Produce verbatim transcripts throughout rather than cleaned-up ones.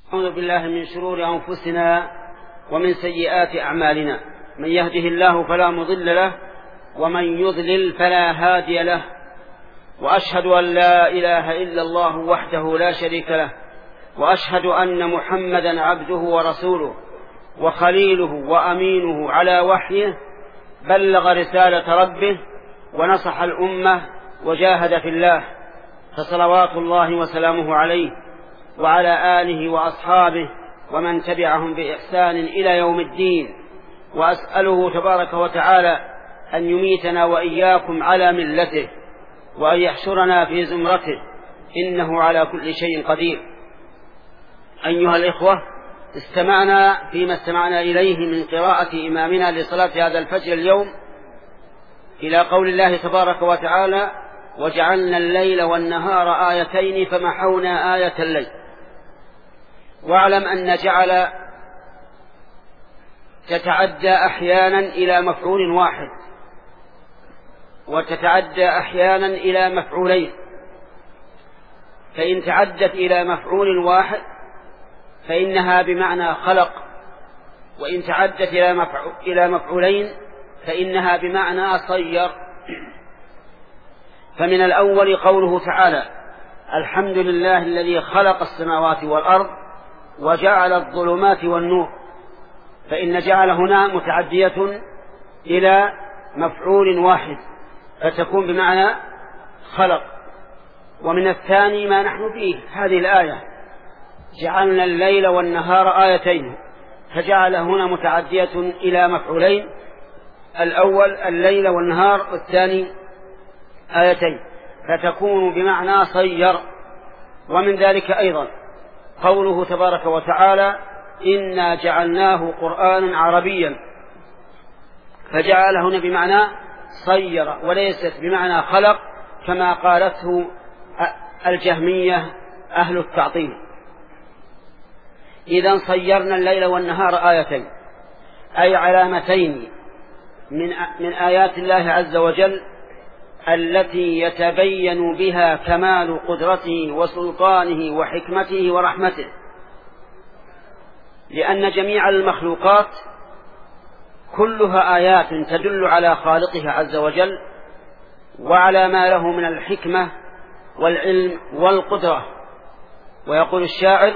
أعوذ بالله من شرور أنفسنا ومن سيئات أعمالنا، من يهده الله فلا مضل له ومن يضلل فلا هادي له، وأشهد أن لا إله إلا الله وحده لا شريك له، وأشهد أن محمدا عبده ورسوله وخليله وأمينه على وحيه، بلغ رسالة ربه ونصح الأمة وجاهد في الله، فصلوات الله وسلامه عليه وعلى آله وأصحابه ومن تبعهم بإحسان إلى يوم الدين. وأسأله تبارك وتعالى أن يميتنا وإياكم على ملته وأن يحشرنا في زمرته، إنه على كل شيء قدير. أيها الإخوة، استمعنا فيما استمعنا إليه من قراءة إمامنا لصلاة هذا الفجر اليوم إلى قول الله تبارك وتعالى: وجعلنا الليل والنهار آيتين فمحونا آية الليل. واعلم أن جعل تتعدى أحيانا إلى مفعول واحد، وتتعدى أحيانا إلى مفعولين، فإن تعدت إلى مفعول واحد فإنها بمعنى خلق، وإن تعدت إلى مفعولين فإنها بمعنى صير. فمن الأول قوله تعالى: الحمد لله الذي خلق السماوات والأرض وجعل الظلمات والنور، فإن جعل هنا متعدية إلى مفعول واحد فتكون بمعنى خلق. ومن الثاني ما نحن فيه هذه الآية: جعلنا الليل والنهار آيتين، فجعل هنا متعدية إلى مفعولين، الأول الليل والنهار، والثاني آيتين، فتكون بمعنى صير. ومن ذلك أيضا قوله تبارك وتعالى: إنا جعلناه قرآنا عربيا، فجعل هنا بمعنى صير وليست بمعنى خلق كما قالته الجهمية أهل التعطيل. إذن صيرنا الليل والنهار آيتين، أي علامتين من من آيات الله عز وجل التي يتبين بها كمال قدرته وسلطانه وحكمته ورحمته، لأن جميع المخلوقات كلها آيات تدل على خالقها عز وجل وعلى ما له من الحكمة والعلم والقدرة. ويقول الشاعر: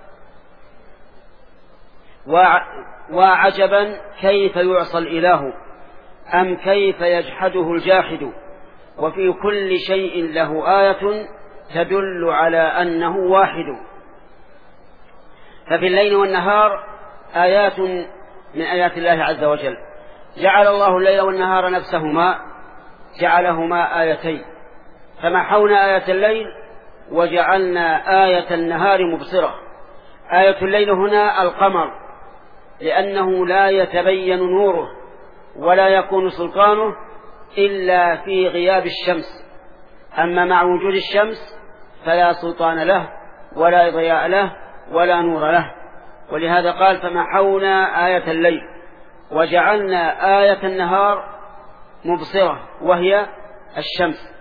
وعجبا كيف يعصى الإله أم كيف يجحده الجاحد، وفي كل شيء له آية تدل على أنه واحد. ففي الليل والنهار آيات من آيات الله عز وجل. جعل الله الليل والنهار نفسهما جعلهما آيتين، فمحونا آية الليل وجعلنا آية النهار مبصرة. آية الليل هنا القمر، لأنه لا يتبين نوره ولا يكون سلطانه إلا في غياب الشمس، أما مع وجود الشمس فلا سلطان له ولا ضياء له ولا نور له. ولهذا قال: فمحونا آية الليل وجعلنا آية النهار مبصرة وهي الشمس.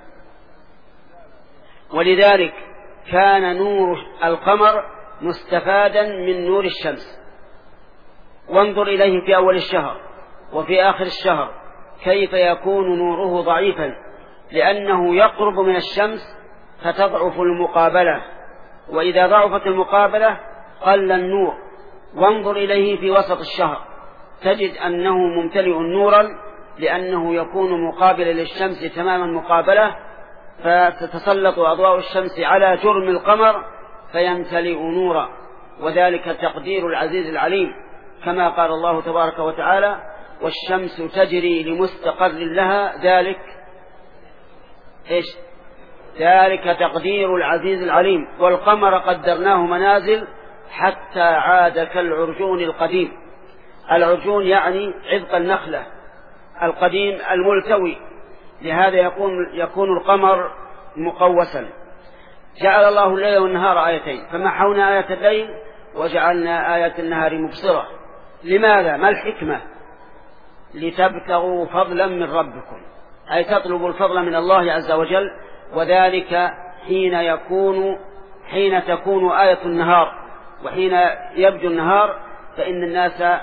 ولذلك كان نور القمر مستفادا من نور الشمس. وانظر إليه في أول الشهر وفي آخر الشهر كيف يكون نوره ضعيفا، لأنه يقرب من الشمس فتضعف المقابلة، وإذا ضعفت المقابلة قل النور. وانظر إليه في وسط الشهر تجد أنه ممتلئ نورا، لأنه يكون مقابلا للشمس تماما مقابلة، فتتسلط أضواء الشمس على جرم القمر فيمتلئ نورا. وذلك تقدير العزيز العليم، كما قال الله تبارك وتعالى: والشمس تجري لمستقر لها، ذلك إيش؟ ذلك تقدير العزيز العليم. والقمر قدرناه منازل حتى عاد كالعرجون القديم. العرجون يعني عذق النخلة القديم الملتوي، لهذا يكون, يكون القمر مقوسا. جعل الله الليل والنهار آيتين، فمحونا آية الليل وجعلنا آية النهار مبصرة. لماذا؟ ما الحكمة؟ لتبتغوا فضلا من ربكم، أي تطلبوا الفضل من الله عز وجل. وذلك حين يكون حين تكون آية النهار وحين يبدو النهار فإن الناس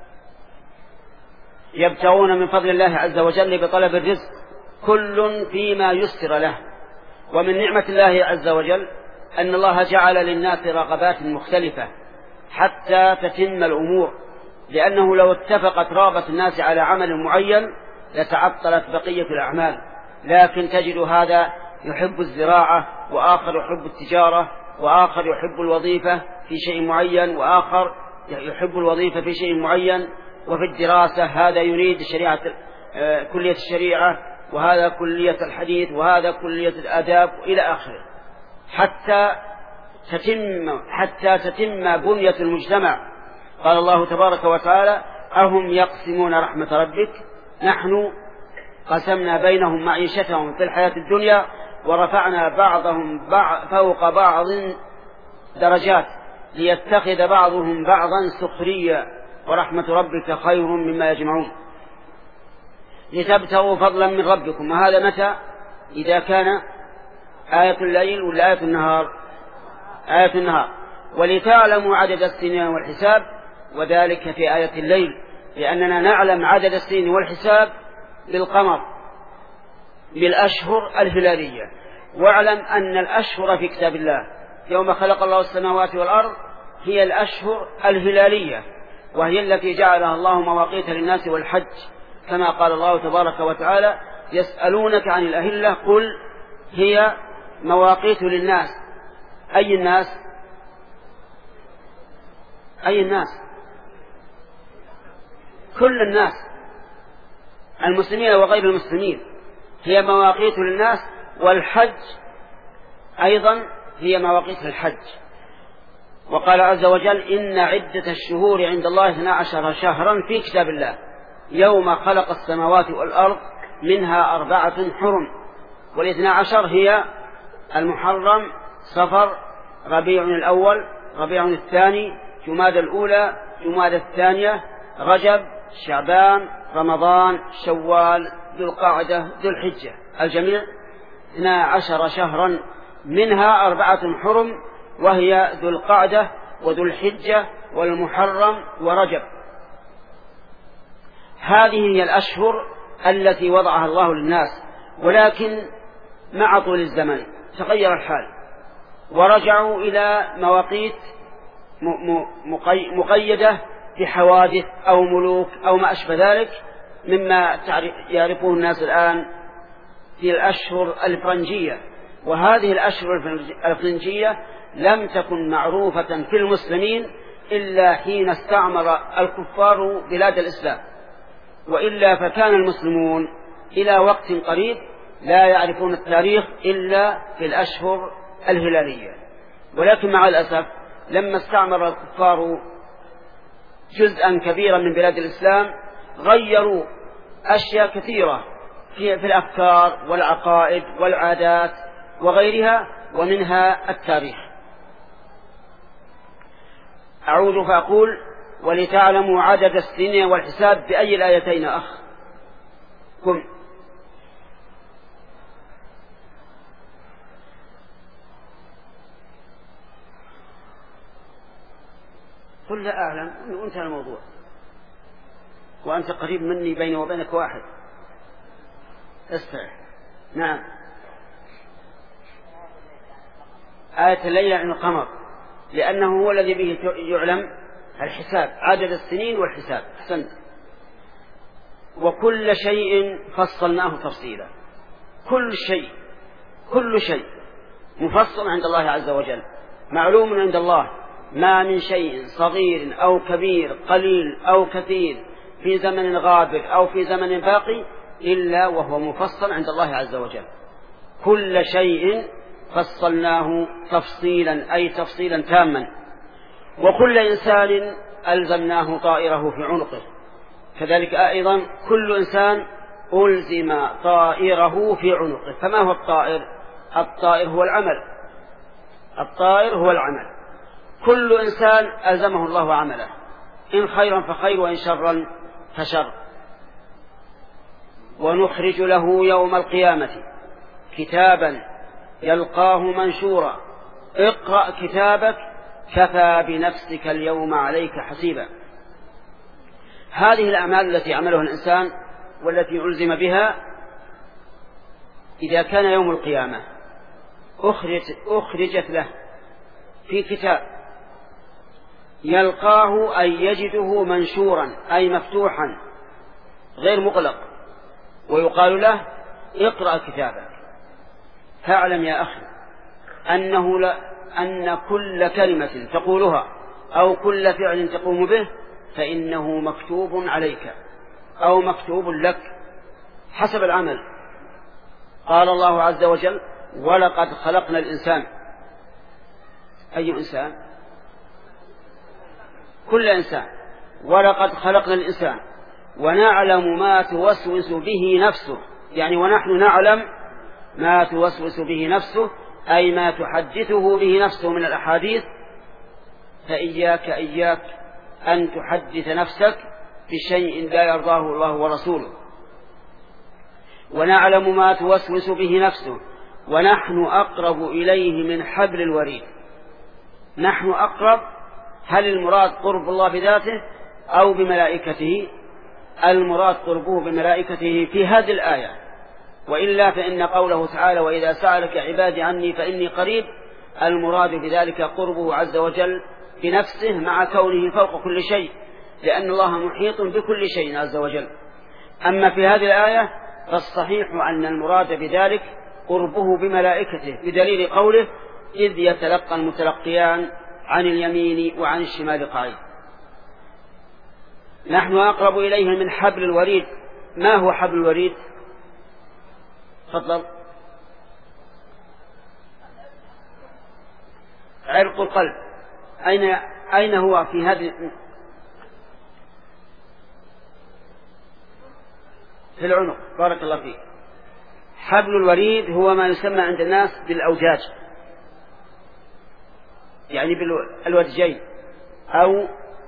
يبتغون من فضل الله عز وجل بطلب الرزق، كل فيما يسر له. ومن نعمة الله عز وجل أن الله جعل للناس رغبات مختلفة حتى تتم الأمور، لأنه لو اتفقت رغبة الناس على عمل معين لتعطلت بقية الأعمال. لكن تجد هذا يحب الزراعة، وآخر يحب التجارة، وآخر يحب الوظيفة في شيء معين، وآخر يحب الوظيفة في شيء معين. وفي الدراسة هذا يريد شريعة كلية الشريعة، وهذا كلية الحديث، وهذا كلية الآداب، إلى آخره، حتى تتم حتى تتم بنية المجتمع. قال الله تبارك وتعالى: أهم يقسمون رحمة ربك نحن قسمنا بينهم معيشتهم في الحياة الدنيا ورفعنا بعضهم فوق بعض درجات ليتخذ بعضهم بعضا سخريا ورحمة ربك خير مما يجمعون لتبتغوا فضلا من ربكم. وهذا متى؟ إذا كان آية الليل ولا آية النهار؟ آية النهار. ولتعلموا عدد السنين والحساب، وذلك في آية الليل، لأننا نعلم عدد السنين والحساب بالقمر بالأشهر الهلالية. واعلم أن الأشهر في كتاب الله يوم خلق الله السماوات والأرض هي الأشهر الهلالية، وهي التي جعلها الله مواقيت للناس والحج، كما قال الله تبارك وتعالى: يسألونك عن الأهلة قل هي مواقيت للناس. أي الناس؟ أي الناس؟ كل الناس، المسلمين وغير المسلمين، هي مواقيت للناس. والحج أيضا هي مواقيت الحج. وقال عز وجل: إن عدة الشهور عند الله اثنا عشر شهرا في كتاب الله يوم خلق السماوات والأرض منها أربعة حرم. والاثنى عشر هي المحرم، صفر، ربيع الأول، ربيع الثاني، جماد الأولى، جماد الثانية، رجب، شعبان، رمضان، شوال، ذو القعدة، ذو الحجة، الجميع اثنا عشر شهرا منها أربعة حرم، وهي ذو القعدة وذو الحجة والمحرم ورجب. هذه هي الأشهر التي وضعها الله للناس، ولكن مع طول الزمن تغير الحال ورجعوا إلى مواقيت مقيدة بحوادث أو ملوك أو ما أشبه ذلك، مما يعرفه الناس الآن في الأشهر الفرنجية. وهذه الأشهر الفرنجية لم تكن معروفة في المسلمين إلا حين استعمر الكفار بلاد الإسلام، وإلا فكان المسلمون إلى وقت قريب لا يعرفون التاريخ إلا في الأشهر الهلالية. ولكن مع الأسف لما استعمر الكفار جزءا كبيرا من بلاد الإسلام غيروا أشياء كثيرة في الأفكار والعقائد والعادات وغيرها، ومنها التاريخ. أعود فأقول: ولتعلموا عدد السنين والحساب. بأي الآيتين أخ؟ كم؟ قل لا أعلم، وانتهى الموضوع، وأنت قريب مني، بيني وبينك واحد. استرح. نعم. آية الليل عن القمر، لأنه هو الذي به يعلم الحساب، عدد السنين والحساب. أحسنت. وكل شيء فصلناه تفصيلا. كل شيء كل شيء مفصل عند الله عز وجل، معلوم عند الله. ما من شيء صغير أو كبير، قليل أو كثير، في زمن غابر أو في زمن باقي، إلا وهو مفصل عند الله عز وجل. كل شيء فصلناه تفصيلا، أي تفصيلا تاما. وكل إنسان ألزمناه طائره في عنقه، كذلك أيضا كل إنسان ألزم طائره في عنقه. فما هو الطائر؟ الطائر هو العمل. الطائر هو العمل. كل إنسان ألزمه الله عمله، إن خيرا فخير وإن شرا فشر. ونخرج له يوم القيامة كتابا يلقاه منشورا. اقرأ كتابك كفى بنفسك اليوم عليك حسيبا. هذه الأعمال التي عملها الإنسان والتي ألزم بها إذا كان يوم القيامة أخرجت, أخرجت له في كتاب يلقاه أي يجده منشورا أي مفتوحا غير مغلق، ويقال له اقرأ كتابك. فاعلم يا أخي أنه لا أن كل كلمة تقولها أو كل فعل تقوم به فإنه مكتوب عليك أو مكتوب لك حسب العمل. قال الله عز وجل: ولقد خلقنا الإنسان. أي إنسان؟ كل إنسان. ولقد خلقنا الإنسان ونعلم ما توسوس به نفسه، يعني ونحن نعلم ما توسوس به نفسه أي ما تحدثه به نفسه من الأحاديث. فإياك إياك أن تحدث نفسك بشيء لا يرضاه الله ورسوله. ونعلم ما توسوس به نفسه ونحن أقرب إليه من حبل الوريد. نحن أقرب، هل المراد قرب الله بذاته أو بملائكته؟ المراد قربه بملائكته في هذه الآية، وإلا فإن قوله تعالى: وإذا سألك عبادي عني فإني قريب، المراد بذلك قربه عز وجل بنفسه مع كونه فوق كل شيء، لأن الله محيط بكل شيء عز وجل. أما في هذه الآية فالصحيح أن المراد بذلك قربه بملائكته، بدليل قوله: إذ يتلقى المتلقيان عن اليمين وعن الشمال قعيد. نحن أقرب إليه من حبل الوريد. ما هو حبل الوريد؟ تفضل. عرق القلب. أين أين هو في هذه؟ في العنق. بارك الله فيك. حبل الوريد هو ما يسمى عند الناس بالأوجاج، يعني بالودجين أو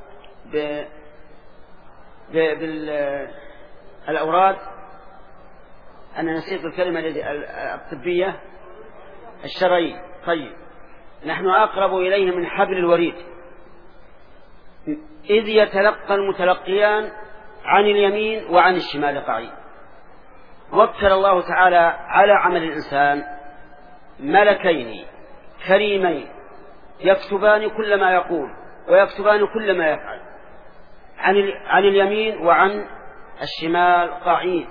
بالأوراد. أنا نسيت الكلمة الطبية، الشرعية. طيب، نحن أقرب إليه من حبل الوريد. إذ يتلقى المتلقيان عن اليمين وعن الشمال قعيد. وكل الله تعالى على عمل الإنسان ملكين كريمين يكتبان كل ما يقول ويكتبان كل ما يفعل، عن اليمين وعن الشمال قعيد.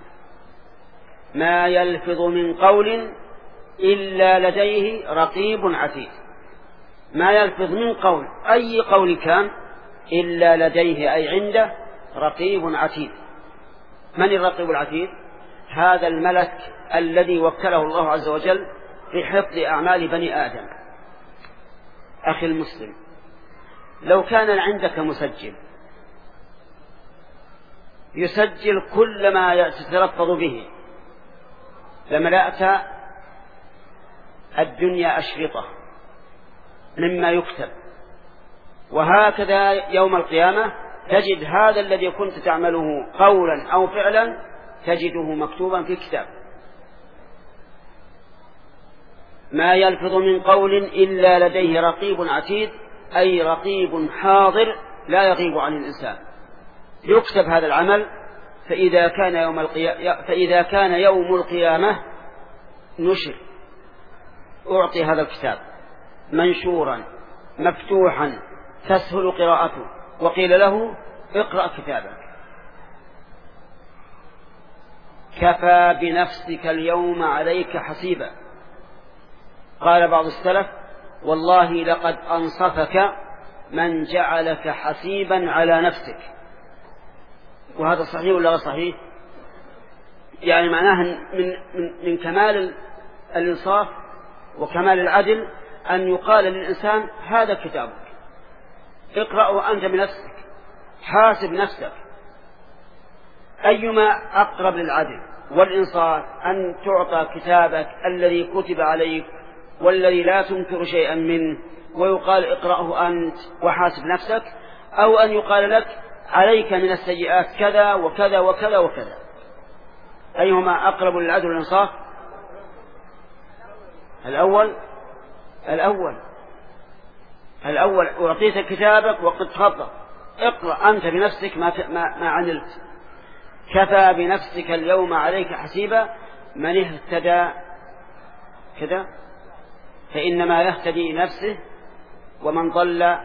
ما يلفظ من قول إلا لديه رقيب عتيد. ما يلفظ من قول، أي قول كان، إلا لديه أي عنده رقيب عتيد. من الرقيب العتيد؟ هذا الملك الذي وكله الله عز وجل في حفظ أعمال بني آدم. أخي المسلم، لو كان عندك مسجل يسجل كل ما تتلفظ به لملأت الدنيا أشرطة مما يكتب. وهكذا يوم القيامة تجد هذا الذي كنت تعمله قولا أو فعلا تجده مكتوبا في كتاب. ما يلفظ من قول إلا لديه رقيب عتيد، أي رقيب حاضر لا يغيب عن الإنسان. يكتب هذا العمل، فإذا كان يوم القيامة فإذا كان يوم القيامة نشر، أعطي هذا الكتاب منشورا مفتوحا تسهل قراءته، وقيل له: اقرأ كتابك. كفى بنفسك اليوم عليك حسيبا. قال بعض السلف: والله لقد أنصفك من جعلك حسيبا على نفسك. وهذا صحيح ولا صحيح؟ يعني معناه من, من, من كمال الإنصاف وكمال العدل أن يقال للإنسان: هذا كتابك، اقرأه أنت بنفسك، حاسب نفسك. أيما أقرب للعدل والإنصاف أن تعطى كتابك الذي كتب عليك والذي لا تنكر شيئا منه ويقال: اقرأه أنت وحاسب نفسك، أو أن يقال لك: عليك من السيئات كذا وكذا وكذا وكذا. أيهما أقرب للعدل والإنصاف؟ الأول الأول الأول أعطيت كتابك وقد تفضل اقرأ أنت بنفسك ما, ما, ما عملت، كفى بنفسك اليوم عليك حسيبا، من اهتدى كذا فإنما يهتدي نفسه، ومن ضل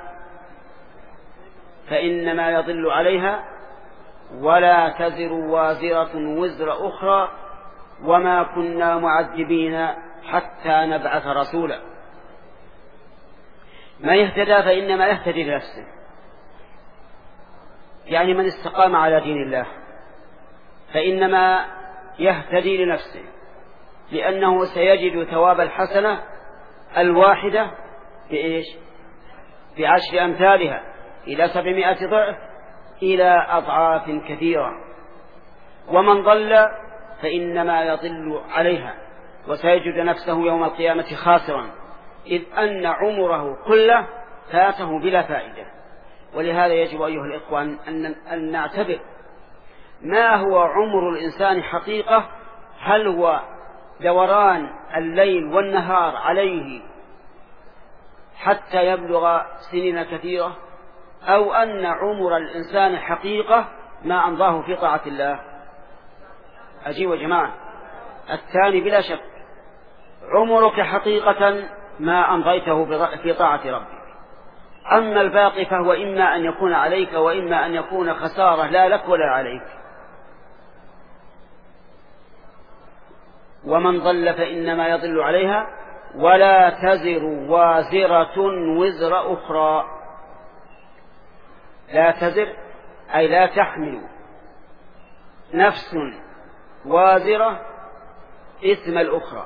فإنما يضل عليها، ولا تزر وازرة وزر أخرى، وما كنا معذبين حتى نبعث رسولا. من يهتدى فإنما يهتدي لنفسه، يعني من استقام على دين الله فإنما يهتدي لنفسه، لأنه سيجد ثواب الحسنة الواحدة بإيش؟ بعشر أمثالها إلى سبعمائة ضعف إلى أضعاف كثيرة. ومن ضل فإنما يضل عليها، وسيجد نفسه يوم القيامة خاسرا، إذ أن عمره كله فاته بلا فائدة. ولهذا يجب أيها الإخوة أن نعتبر ما هو عمر الإنسان حقيقة، هل هو دوران الليل والنهار عليه حتى يبلغ سنين كثيرة، أو أن عمر الإنسان حقيقة ما أمضاه في طاعة الله؟ أجيب يا جماعة، الثاني بلا شك. عمرك حقيقة ما أمضيته في طاعة ربك، أما الباقي فهو إما أن يكون عليك وإما أن يكون خسارة لا لك ولا عليك. ومن ضل فإنما يضل عليها، ولا تزر وازرة وزر أخرى. لا تزر أي لا تحمل نفس وازرة إثم الأخرى،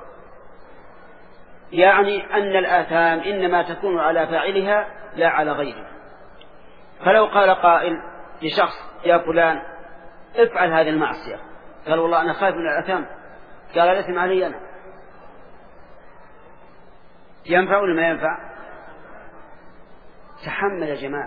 يعني أن الآثام إنما تكون على فاعلها لا على غيره. فلو قال قائل لشخص يا فلان افعل هذه المعصية، قال والله أنا خايف من الآثام، قال الإثم علي أنا، ينفع ولا ما ينفع؟ تحمل يا جماعة.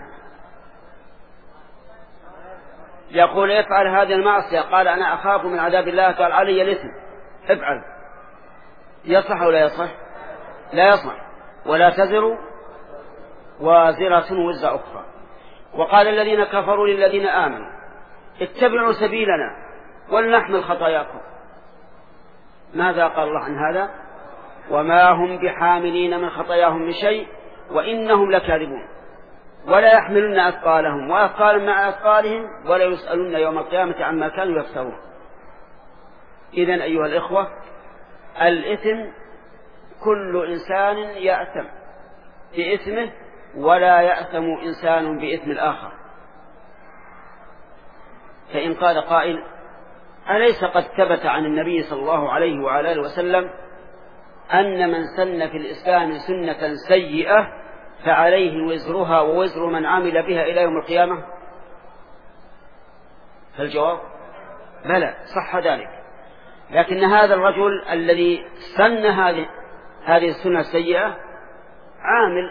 يقول افعل هذه المعصية، قال أنا أخاف من عذاب الله، قال علي الإثم، افعل. يصح ولا يصح؟ لا يصح. ولا تزر وازرة وزر أخرى. وقال الذين كفروا للذين آمنوا اتبعوا سبيلنا ولنحمل خطاياكم. ماذا قال الله عن هذا؟ وما هم بحاملين من خطاياهم من شيء وإنهم لكاذبون، ولا يحملن أثقالهم وأثقالا مع أثقالهم ولا يسألون يوم القيامة عما كانوا يفترون. إذن أيها الإخوة، الإثم كل إنسان يأثم بإثمه، ولا يأثم إنسان بإثم الآخر. فإن قال قائل أليس قد ثبت عن النبي صلى الله عليه وعلى آله وسلم أن من سن في الإسلام سنة سيئة فعليه وزرها ووزر من عمل بها إلى يوم القيامة؟ فالجواب بلى، صح ذلك. لكن هذا الرجل الذي سن هذه هذه السنة السيئة عامل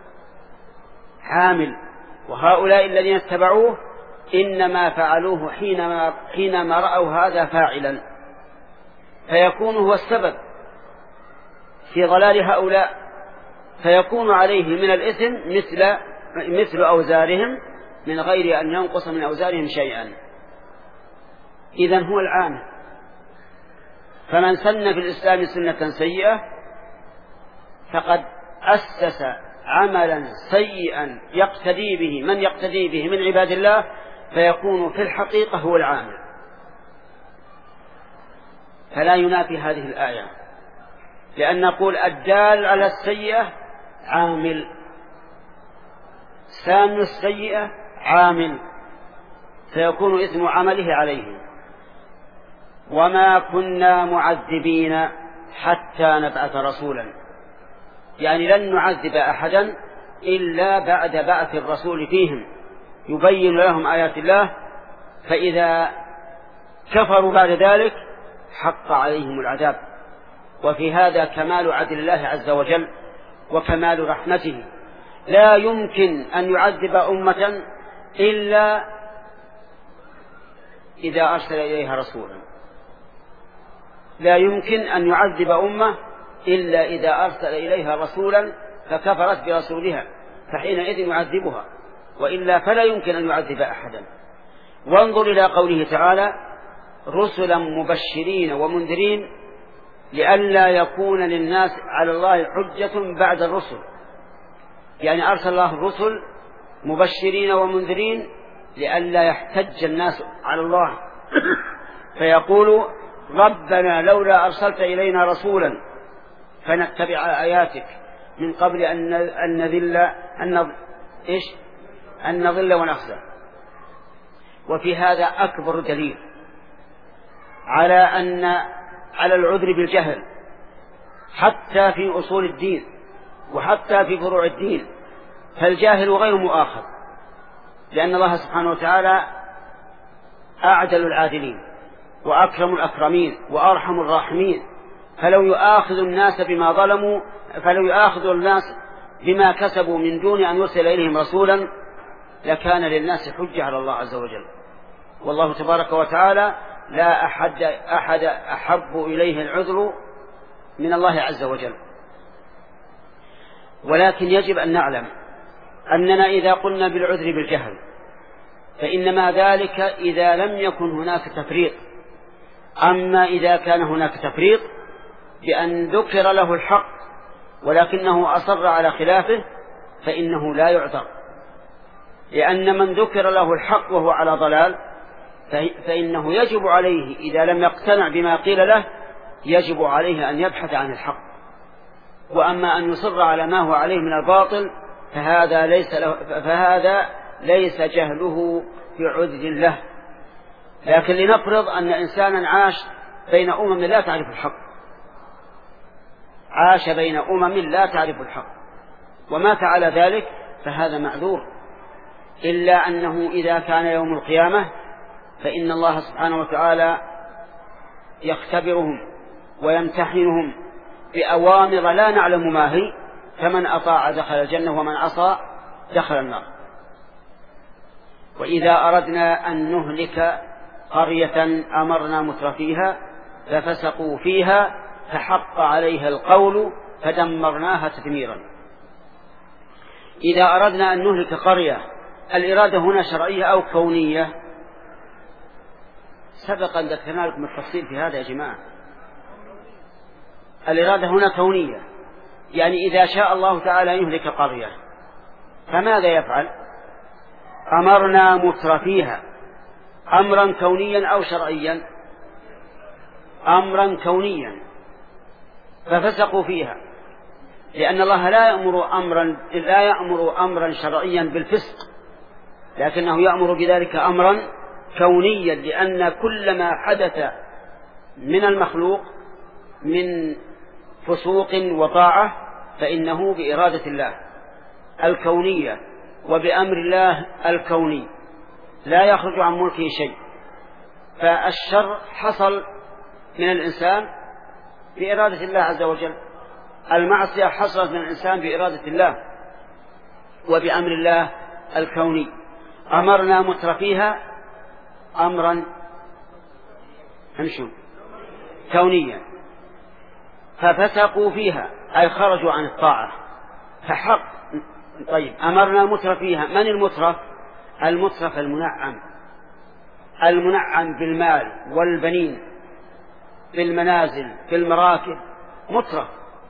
عامل وهؤلاء الذين اتبعوه إنما فعلوه حينما, حينما رأوا هذا فاعلا، فيكون هو السبب في ضلال هؤلاء، فيكون عليه من الإثم مثل, مثل أوزارهم من غير أن ينقص من أوزارهم شيئا. إذن هو العامل. فمن سن في الإسلام سنة سيئة فقد أسس عملا سيئا يقتدي به من يقتدي به من عباد الله، فيكون في الحقيقة هو العامل. فلا ينافي هذه الآية، لأن نقول الدال على السيئة عامل، سان السيئة عامل، فيكون إثم عمله عليه. وما كنا معذبين حتى نبعث رسولا، يعني لن نعذب أحدا إلا بعد بعث الرسول فيهم يبين لهم آيات الله، فإذا كفروا بعد ذلك حق عليهم العذاب. وفي هذا كمال عدل الله عز وجل وكمال رحمته. لا يمكن أن يعذب أمة إلا إذا أرسل إليها رسولا، لا يمكن أن يعذب أمة إلا إذا أرسل إليها رسولا فكفرت برسولها فحينئذ يعذبها، وإلا فلا يمكن أن يعذب أحدا. وانظر إلى قوله تعالى: رسلا مبشرين ومنذرين لئلا يكون للناس على الله حجة بعد الرسل، يعني أرسل الله الرسل مبشرين ومنذرين لئلا يحتج الناس على الله فيقول: ربنا لولا أرسلت إلينا رسولا فنتبع آياتك من قبل أن نذل أن إيش أن نضل ونخزى. وفي هذا أكبر دليل على أن على العذر بالجهل حتى في أصول الدين وحتى في فروع الدين، فالجاهل غير مؤاخذ، لأن الله سبحانه وتعالى أعدل العادلين وأكرم الأكرمين وأرحم الراحمين، فلو يؤاخذ الناس بما ظلموا فلو يؤاخذ الناس بما كسبوا من دون أن يرسل إليهم رسولا لكان للناس حجة على الله عز وجل. والله تبارك وتعالى لا أحد, أحد أحب إليه العذر من الله عز وجل. ولكن يجب أن نعلم أننا إذا قلنا بالعذر بالجهل فإنما ذلك إذا لم يكن هناك تفريط. أما إذا كان هناك تفريط بأن ذكر له الحق ولكنه أصر على خلافه فإنه لا يعذر، لأن من ذكر له الحق وهو على ضلال فإنه يجب عليه إذا لم يقتنع بما قيل له يجب عليه أن يبحث عن الحق. وأما أن يصر على ما هو عليه من الباطل فهذا ليس له فهذا ليس جهله بعذر له. لكن لنفرض أن إنسانا عاش بين أمم لا تعرف الحق عاش بين أمم لا تعرف الحق ومات على ذلك فهذا معذور، إلا أنه إذا كان يوم القيامة فإن الله سبحانه وتعالى يختبرهم ويمتحنهم بأوامر لا نعلم ما هي، فمن أطاع دخل الجنة ومن عصى دخل النار. وإذا أردنا أن نهلك قرية أمرنا مترفيها ففسقوا فيها فحق عليها القول فدمرناها تدميرا. إذا أردنا أن نهلك قرية الإرادة هنا شرعية أو كونية؟ سبق أن ذكرنا لكم التفصيل في هذا يا جماعة. الإرادة هنا كونية، يعني إذا شاء الله تعالى يهلك قرية فماذا يفعل؟ أمرنا مترفيها، أمرا كونيا أو شرعيا؟ أمرا كونيا، ففسقوا فيها، لأن الله لا يأمر أمرا لا يأمر أمرا شرعيا بالفسق، لكنه يأمر بذلك أمرا كونيا، لأن كل ما حدث من المخلوق من فسوق وطاعة فإنه بإرادة الله الكونية وبأمر الله الكوني لا يخرج عن ملكه شيء. فالشر حصل من الإنسان بإرادة الله عز وجل، المعصية حصلت من الإنسان بإرادة الله وبأمر الله الكوني. أمرنا مترفيها أمرا همشوا كونيا ففسقوا فيها أي خرجوا عن الطاعة فحق. طيب أمرنا مترفيها، من المترف؟ المترف المنعم، المنعم بالمال والبنين بالمنازل بالمراكب مترف،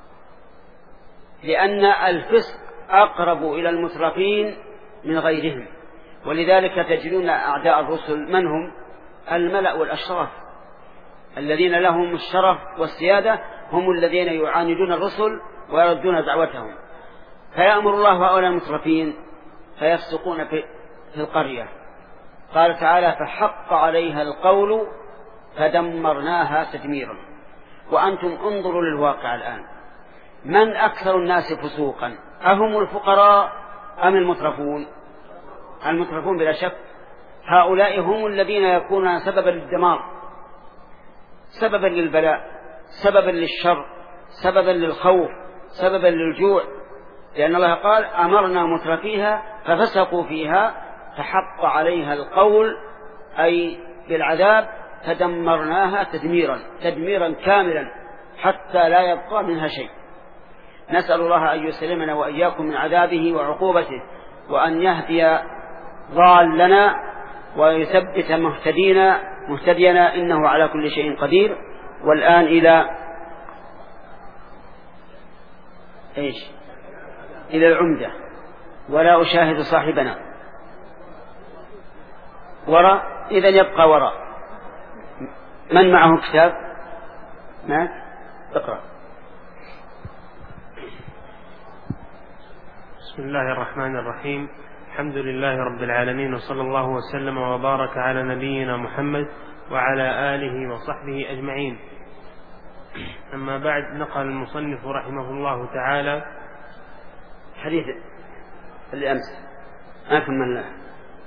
لأن الفسق أقرب إلى المترفين من غيرهم. ولذلك تجدون أعداء الرسل من هم؟ الملأ والأشراف الذين لهم الشرف والسيادة، هم الذين يعاندون الرسل ويردون دعوتهم. فيأمر الله هؤلاء المترفين فيفسقون في القرية. قال تعالى فحق عليها القول فدمرناها تدميرا. وأنتم انظروا للواقع الآن، من أكثر الناس فسوقا؟ أهم الفقراء أم المترفون؟ المترفون بلا شك. هؤلاء هم الذين يكونون سببا للدمار، سببا للبلاء، سببا للشر، سببا للخوف، سببا للجوع، لأن الله قال أمرنا مترفيها ففسقوا فيها فحق عليها القول أي بالعذاب فدمرناها تدميرا تدميرا كاملا حتى لا يبقى منها شيء. نسأل الله أن يسلمنا وإياكم من عذابه وعقوبته، وأن يهدي ضالنا ويثبت مهتدينا مهتدينا إنه على كل شيء قدير. والآن إلى إيش؟ إلى العمدة. ولا أشاهد صاحبنا وراء، إذن يبقى وراء. من معه كتاب؟ معك؟ اقرأ. بسم الله الرحمن الرحيم. الحمد لله رب العالمين، وصلى الله وسلم وبارك على نبينا محمد وعلى آله وصحبه أجمعين. أما بعد، نقل المصنف رحمه الله تعالى حديث اللي أمس أكمل له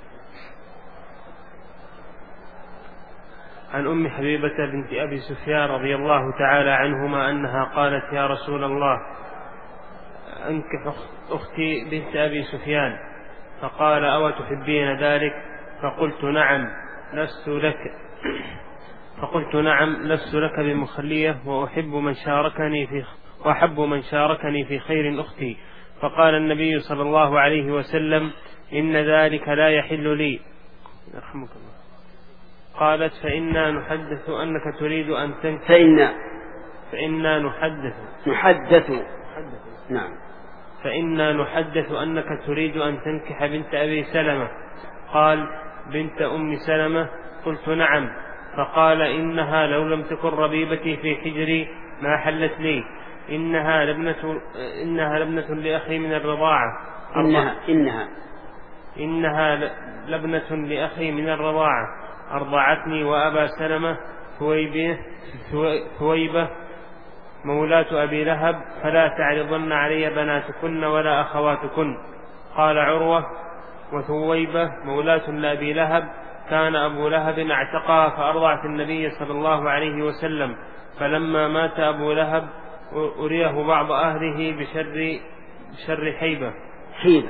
عن أم حبيبة بنت أبي سفيان رضي الله تعالى عنهما أنها قالت: يا رسول الله، أنكح أختي بنت أبي سفيان. فقال: أو تحبين ذلك؟ فقلت: نعم لست لك فقلت نعم لست لك بمخلية، وأحب من شاركني في وأحب من شاركني في خير أختي. فقال النبي صلى الله عليه وسلم: إن ذلك لا يحل لي. يرحمك الله. قالت: فإنا نحدث أنك تريد أن تنكح فإنا فإنا نحدث نحدث نعم فإنا نحدث أنك تريد أن تنكح بنت أبي سلمة. قال: بنت أم سلمة؟ قلت: نعم. فقال: إنها لو لم تكن ربيبتي في حجري ما حلت لي. إنها لابنة إنها لابنة لأخي من الرضاعة إنها إنها إنها لابنة لأخي من الرضاعة أرضعتني وأبا سلمة ثويبة ثويبة مولاة أبي لهب، فلا تعرضن علي بناتكن ولا أخواتكن. قال عروة: وثويبة مولاة لأبي لهب كان أبو لهب اعتقها فأرضعت النبي صلى الله عليه وسلم، فلما مات أبو لهب أريه بعض أهله بشر, بشر حيبة حيبة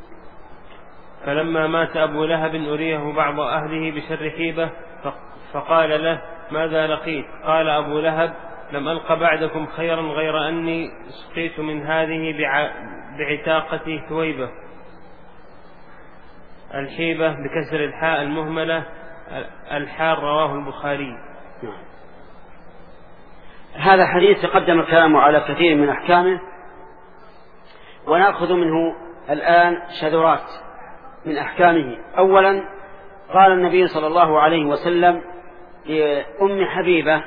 فلما مات أبو لهب أريه بعض أهله بشر حيبة فقال له: ماذا لقيت؟ قال أبو لهب: لم ألق بعدكم خيرا غير أني سقيت من هذه بعتاقة ثويبة. الحيبة بكسر الحاء المهملة، الحال. رواه البخاري. هذا حديث تقدم الكلام على كثير من أحكامه، ونأخذ منه الآن شذرات من أحكامه. أولا، قال النبي صلى الله عليه وسلم لأم حبيبة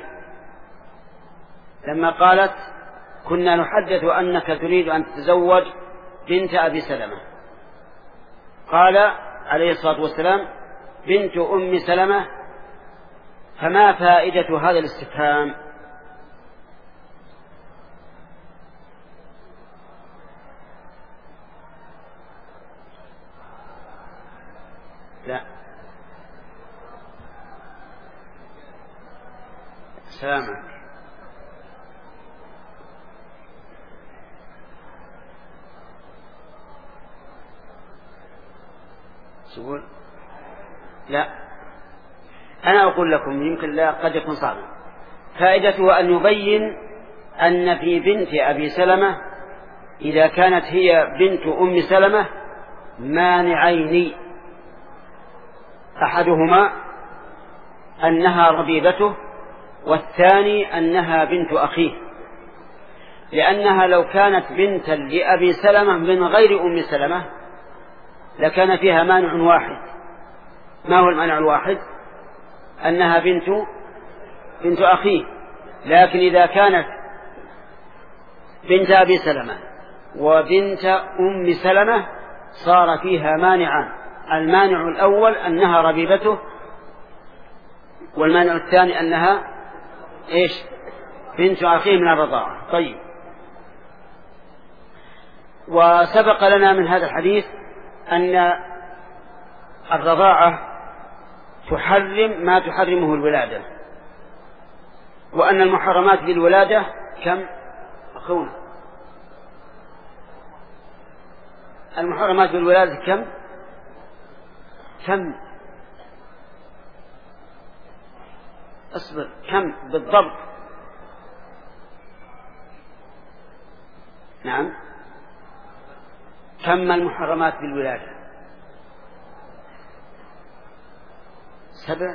لما قالت: كنا نحدث أنك تريد أن تتزوج بنت أبي سلمة، قال عليه الصلاة والسلام: بنت أم سلمة. فما فائدة هذا الاستفهام؟ لا سلامة سؤال. لا، أنا أقول لكم يمكن لا قد يكون صعبا. فائدته أن يبين أن في بنت أبي سلمة إذا كانت هي بنت أم سلمة مانعين: أحدهما أنها ربيبته، والثاني أنها بنت أخيه، لأنها لو كانت بنتا لأبي سلمة من غير أم سلمة لكان فيها مانع واحد. ما هو المانع الواحد؟ أنها بنت بنت أخيه. لكن إذا كانت بنت أبي سلمة وبنت أم سلمة صار فيها مانعان: المانع الأول أنها ربيبته، والمانع الثاني أنها إيش؟ بنت أخيه من الرضاعة. طيب، وسبق لنا من هذا الحديث أن الرضاعة تحرم ما تحرمه الولادة، وأن المحرمات بالولادة كم؟ أخونا، المحرمات بالولادة كم؟ كم؟ أصبر، كم بالضبط؟ نعم. كم المحرمات بالولادة؟ سبع.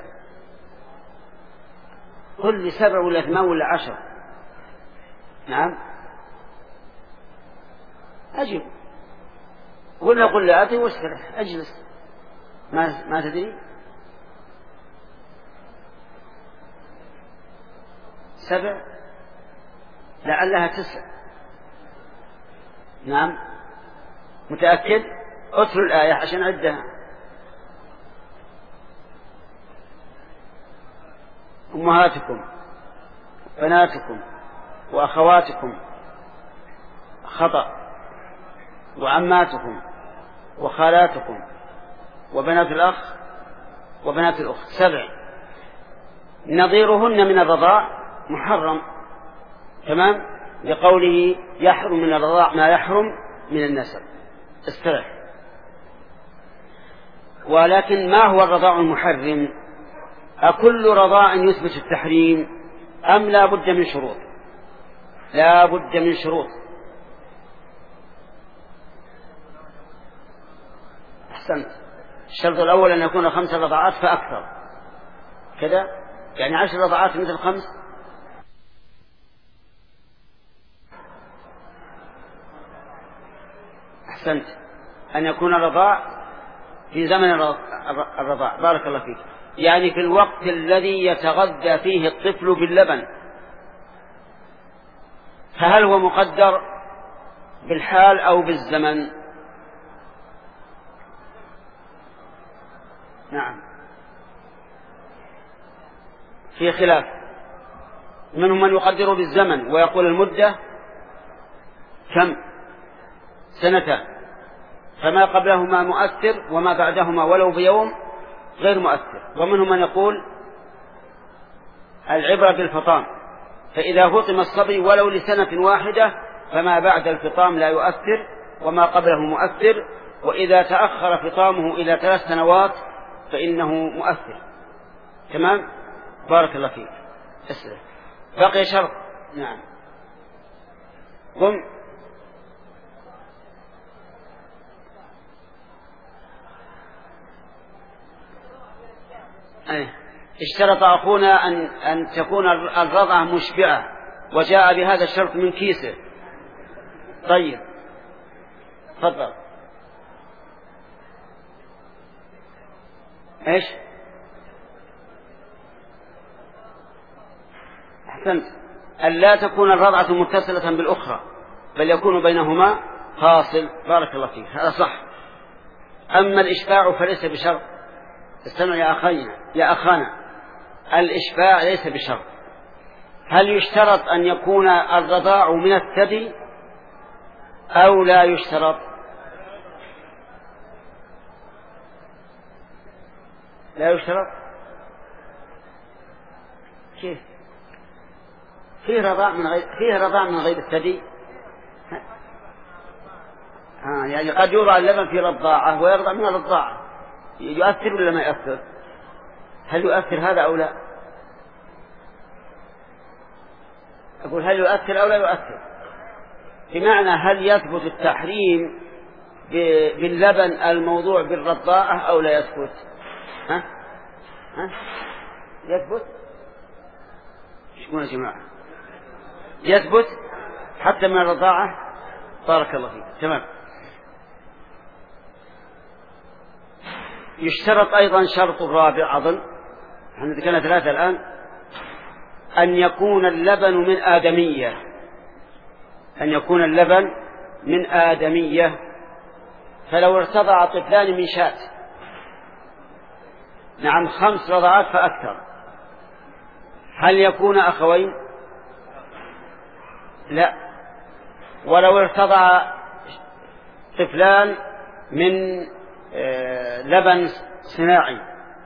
قل لي سبع ولا ثمان ولا عشر؟ نعم أجب. ولا قل لي أتي واسترح أجلس. ما ما تدري؟ سبع لعلها تسع. نعم متأكد؟ أتلو الآية عشان عدها. أمهاتكم بناتكم وأخواتكم خطأ وعماتكم وخالاتكم وبنات الأخ وبنات الأخت. سبع. نظيرهن من الرضاع محرم، تمام، لقوله يحرم من الرضاع ما يحرم من النسب. استرح. ولكن ما هو الرضاع المحرم؟ أكل رضاع يثبت التحريم أم لا بد من شروط؟ لا بد من شروط. أحسنت. الشرط الأول أن يكون خمس رضاعات فأكثر، كذا يعني عشر رضاعات مثل خمس. أحسنت. أن يكون الرضاع في زمن الرضاع. بارك الله فيك. يعني في الوقت الذي يتغذى فيه الطفل باللبن. فهل هو مقدر بالحال أو بالزمن؟ نعم في خلاف. منهم من يقدر بالزمن ويقول المدة كم؟ سنتان، فما قبلهما مؤثر وما بعدهما ولو بيوم غير مؤثر. ومنهم من يقول العبرة بالفطام، فإذا فطم الصبي ولو لسنة واحدة فما بعد الفطام لا يؤثر وما قبله مؤثر، وإذا تأخر فطامه إلى ثلاث سنوات فإنه مؤثر. تمام. بارك الله فيك. اسأل. بقي شرط. نعم قم. أيه. اشترط أخونا أن, أن تكون الرضعة مشبعة وجاء بهذا الشرط من كيسه. طيب تفضل. ايش؟ أحسنت. أن لا تكون الرضعة متصلة بالأخرى بل يكون بينهما فاصل. بارك الله فيك. هذا صح. أما الإشباع فليس بشرط. استمع يا أخينا يا أخانا، الإشباع ليس بشرط. هل يشترط أن يكون الرضاع من الثدي أو لا يشترط؟ لا يشترط. كيف؟ فيه رضاع من غير فيه رضاع من غير الثدي؟ ها يعني قد يوضع اللبن في رضاعة ويرضع من الرضاعة، يؤثر ولا ما يؤثر؟ هل يؤثر هذا أو لا؟ أقول هل يؤثر أو لا يؤثر؟ بمعنى هل يثبت التحريم باللبن الموضوع بالرضاعة أو لا يثبت؟ ها؟ ها؟ يثبت؟ شكون يا جماعة؟ يثبت حتى من الرضاعة. بارك الله فيك. تمام. يشترط أيضا شرط رابع أظن، احنا ذكرنا ثلاثة الآن، أن يكون اللبن من آدمية. أن يكون اللبن من آدمية. فلو ارتضع طفلان من شاة، نعم خمس رضعات فأكثر، هل يكون أخوين؟ لا. ولو ارتضع طفلان من لبن صناعي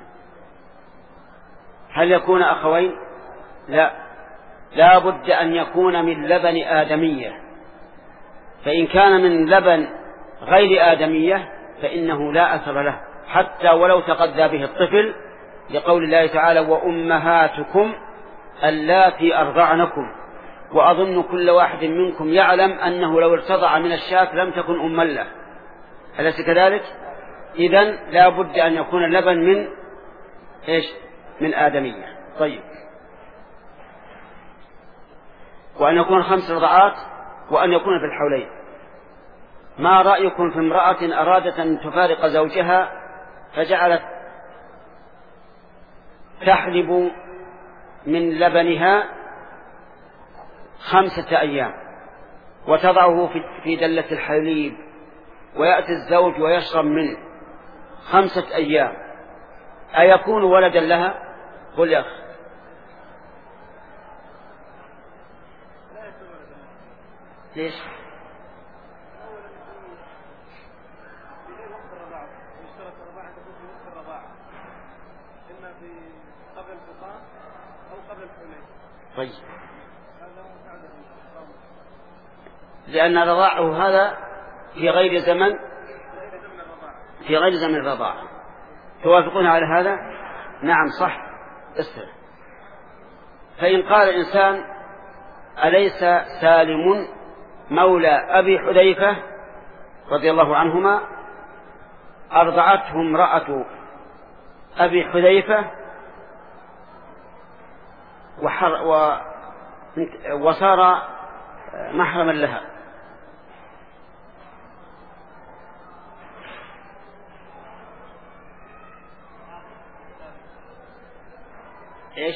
هل يكون أخوين؟ لا. لا بد أن يكون من لبن آدمية. فإن كان من لبن غير آدمية فإنه لا أثر له حتى ولو تغذى به الطفل، لقول الله تعالى وأمهاتكم اللاتي أرضعنكم وأظن كل واحد منكم يعلم أنه لو ارتضع من الشاة لم تكن أما له، أليس كذلك؟ إذن لا بد أن يكون اللبن من إيش؟ من آدمية. طيب، وأن يكون خمس رضعات، وأن يكون في الحولين. ما رأيكم في امرأة أرادت أن تفارق زوجها فجعلت تحلب من لبنها خمسة أيام وتضعه في دلة الحليب، ويأتي الزوج ويشرب منه خمسة أيام، أيكون ولدا لها؟ قل يا أخي. ليش؟ طيب، لأن رضاعه هذا في غير زمن في غير زمن الرضاعة. توافقون على هذا؟ نعم صح. استمع. فإن قال الإنسان: أليس سالم مولى أبي حذيفة رضي الله عنهما أرضعته امرأة أبي حذيفة وحر و... وصار محرما لها؟ إيش؟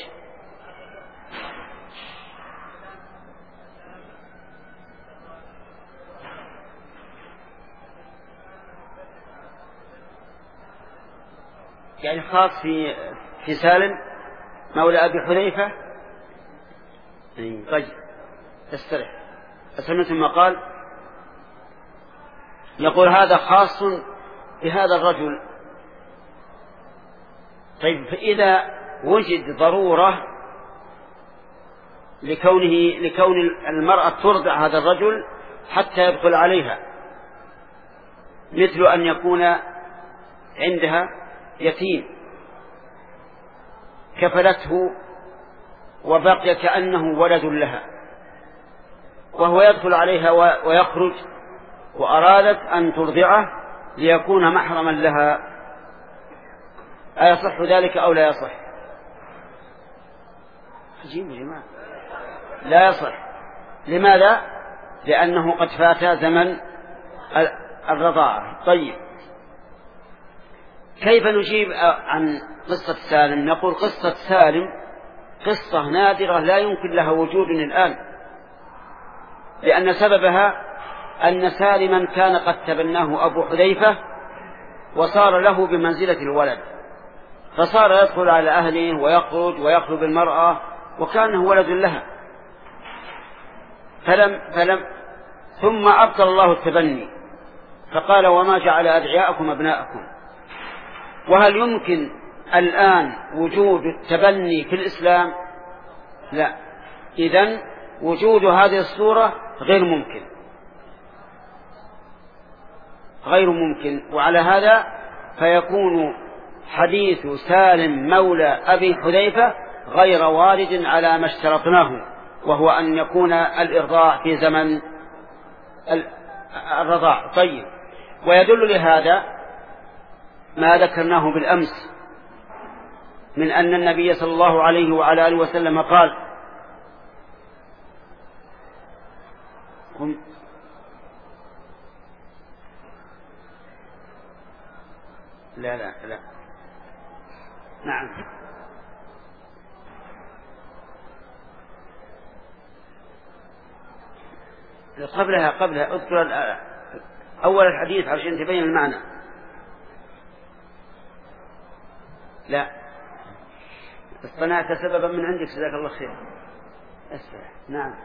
يعني خاص في في سالم مولى أبي حذيفة. طيب، استرح. أسمعتم ما قال؟ يقول هذا خاص بهذا الرجل. طيب، فإذا وجد ضرورة لكونه لكون المرأة ترضع هذا الرجل حتى يدخل عليها، مثل أن يكون عندها يتيم كفلته وبقي كأنه ولد لها، وهو يدخل عليها ويخرج، وأرادت أن ترضعه ليكون محرما لها، أيصح ذلك أو لا يصح؟ عجيب يا جماعة، لا يصح. لماذا؟ لأنه قد فات زمن الرضاعة. طيب، كيف نجيب عن قصة سالم؟ نقول قصة سالم قصة نادرة لا يمكن لها وجود الآن، لأن سببها أن سالما كان قد تبناه أبو حذيفة وصار له بمنزلة الولد، فصار يدخل على أهله ويخرج ويخلو بالمرأة وكانه ولد لها، فلم فلم ثم أبطل الله التبني فقال: وما جعل أدعياءكم أبناءكم. وهل يمكن الآن وجود التبني في الإسلام؟ لا. إذن وجود هذه الصورة غير ممكن غير ممكن وعلى هذا فيكون حديث سالم مولى أبي حذيفة غير وارد على ما اشترطناه، وهو أن يكون الإرضاع في زمن الرضاع. طيب، ويدل لهذا ما ذكرناه بالأمس من أن النبي صلى الله عليه وعلى آله وسلم قال: لا لا لا نعم قبلها قبلها اذكر أول الحديث عشان تبين المعنى. لا، اصطنعت سببا من عندك، جزاك الله خير. أسرع. نعم.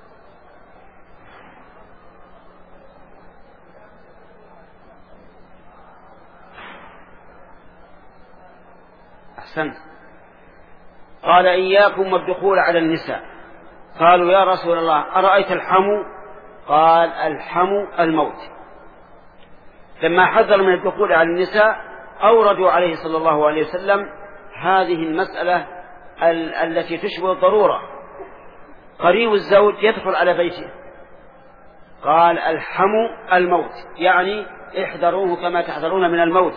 أحسنت. قال: إياكم والدخول على النساء. قالوا: يا رسول الله أرأيت الحمو؟ قال: الحمو الموت. لما حذر من الدخول على النساء أوردوا عليه صلى الله عليه وسلم هذه المسألة التي تشبه الضرورة، قريب الزوج يدخل على بيته، قال الحموا الموت، يعني احذروه كما تحذرون من الموت.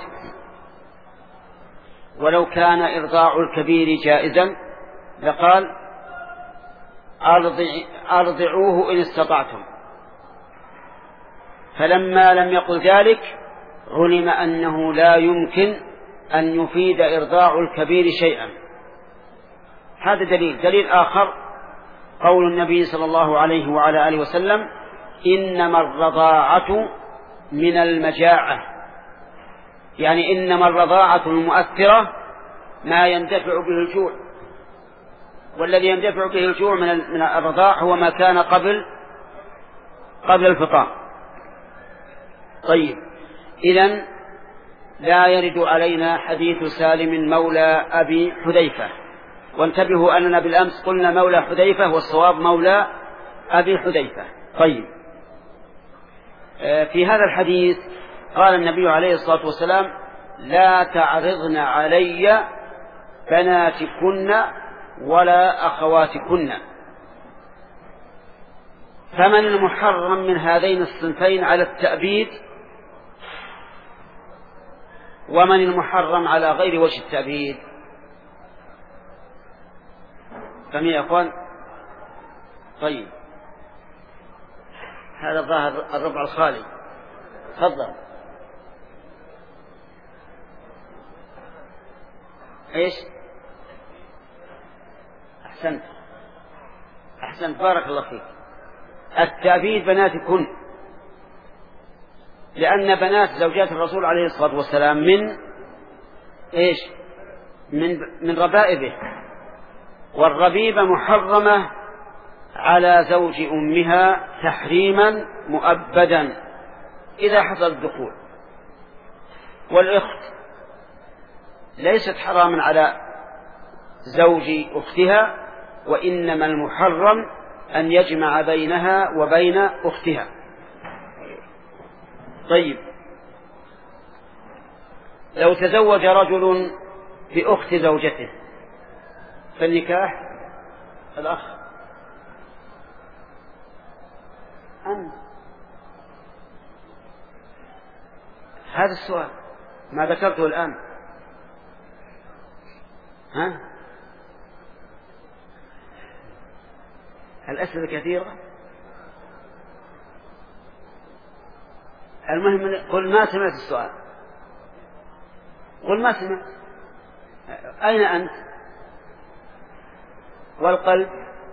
ولو كان إرضاع الكبير جائزا لقال أرضعوه إن استطعتم، فلما لم يقل ذلك علم أنه لا يمكن أن يفيد إرضاع الكبير شيئا. هذا دليل. دليل آخر قول النبي صلى الله عليه وعلى آله وسلم إنما الرضاعة من المجاعة، يعني إنما الرضاعة المؤثرة ما يندفع به الجوع، والذي يندفع به الجوع من الرضاع هو ما كان قبل قبل الفطام. طيب، إذن لا يرد علينا حديث سالم مولى أبي حذيفة، وانتبهوا أننا بالأمس قلنا مولى حذيفة والصواب مولى أبي حذيفة. طيب، في هذا الحديث قال النبي عليه الصلاة والسلام لا تعرضن علي بناتكن ولا أخواتكن. فمن المحرم من هذين الصنفين على التأبيد، ومن المحرم على غير وجه التأبيد؟ فمن يا أخوان؟ طيب، هذا الظاهر الربع الخالي. تفضل. ايش؟ احسنت احسنت بارك الله فيك. التأبيد بناتكن، لأن بنات زوجات الرسول عليه الصلاة والسلام من ايش؟ من من ربائبه، والربيبة محرمة على زوج أمها تحريما مؤبدا إذا حصل الدخول. والأخت ليست حراما على زوج أختها، وإنما المحرم أن يجمع بينها وبين أختها. طيب، لو تزوج رجل بأخت زوجته فالنكاح الأخ أم هذا السؤال ما ذكرته الآن. ها؟ الأسئلة كثيرة. المهم قل ما سمعت السؤال، قل ما سمعت. أين أنت؟ والقلب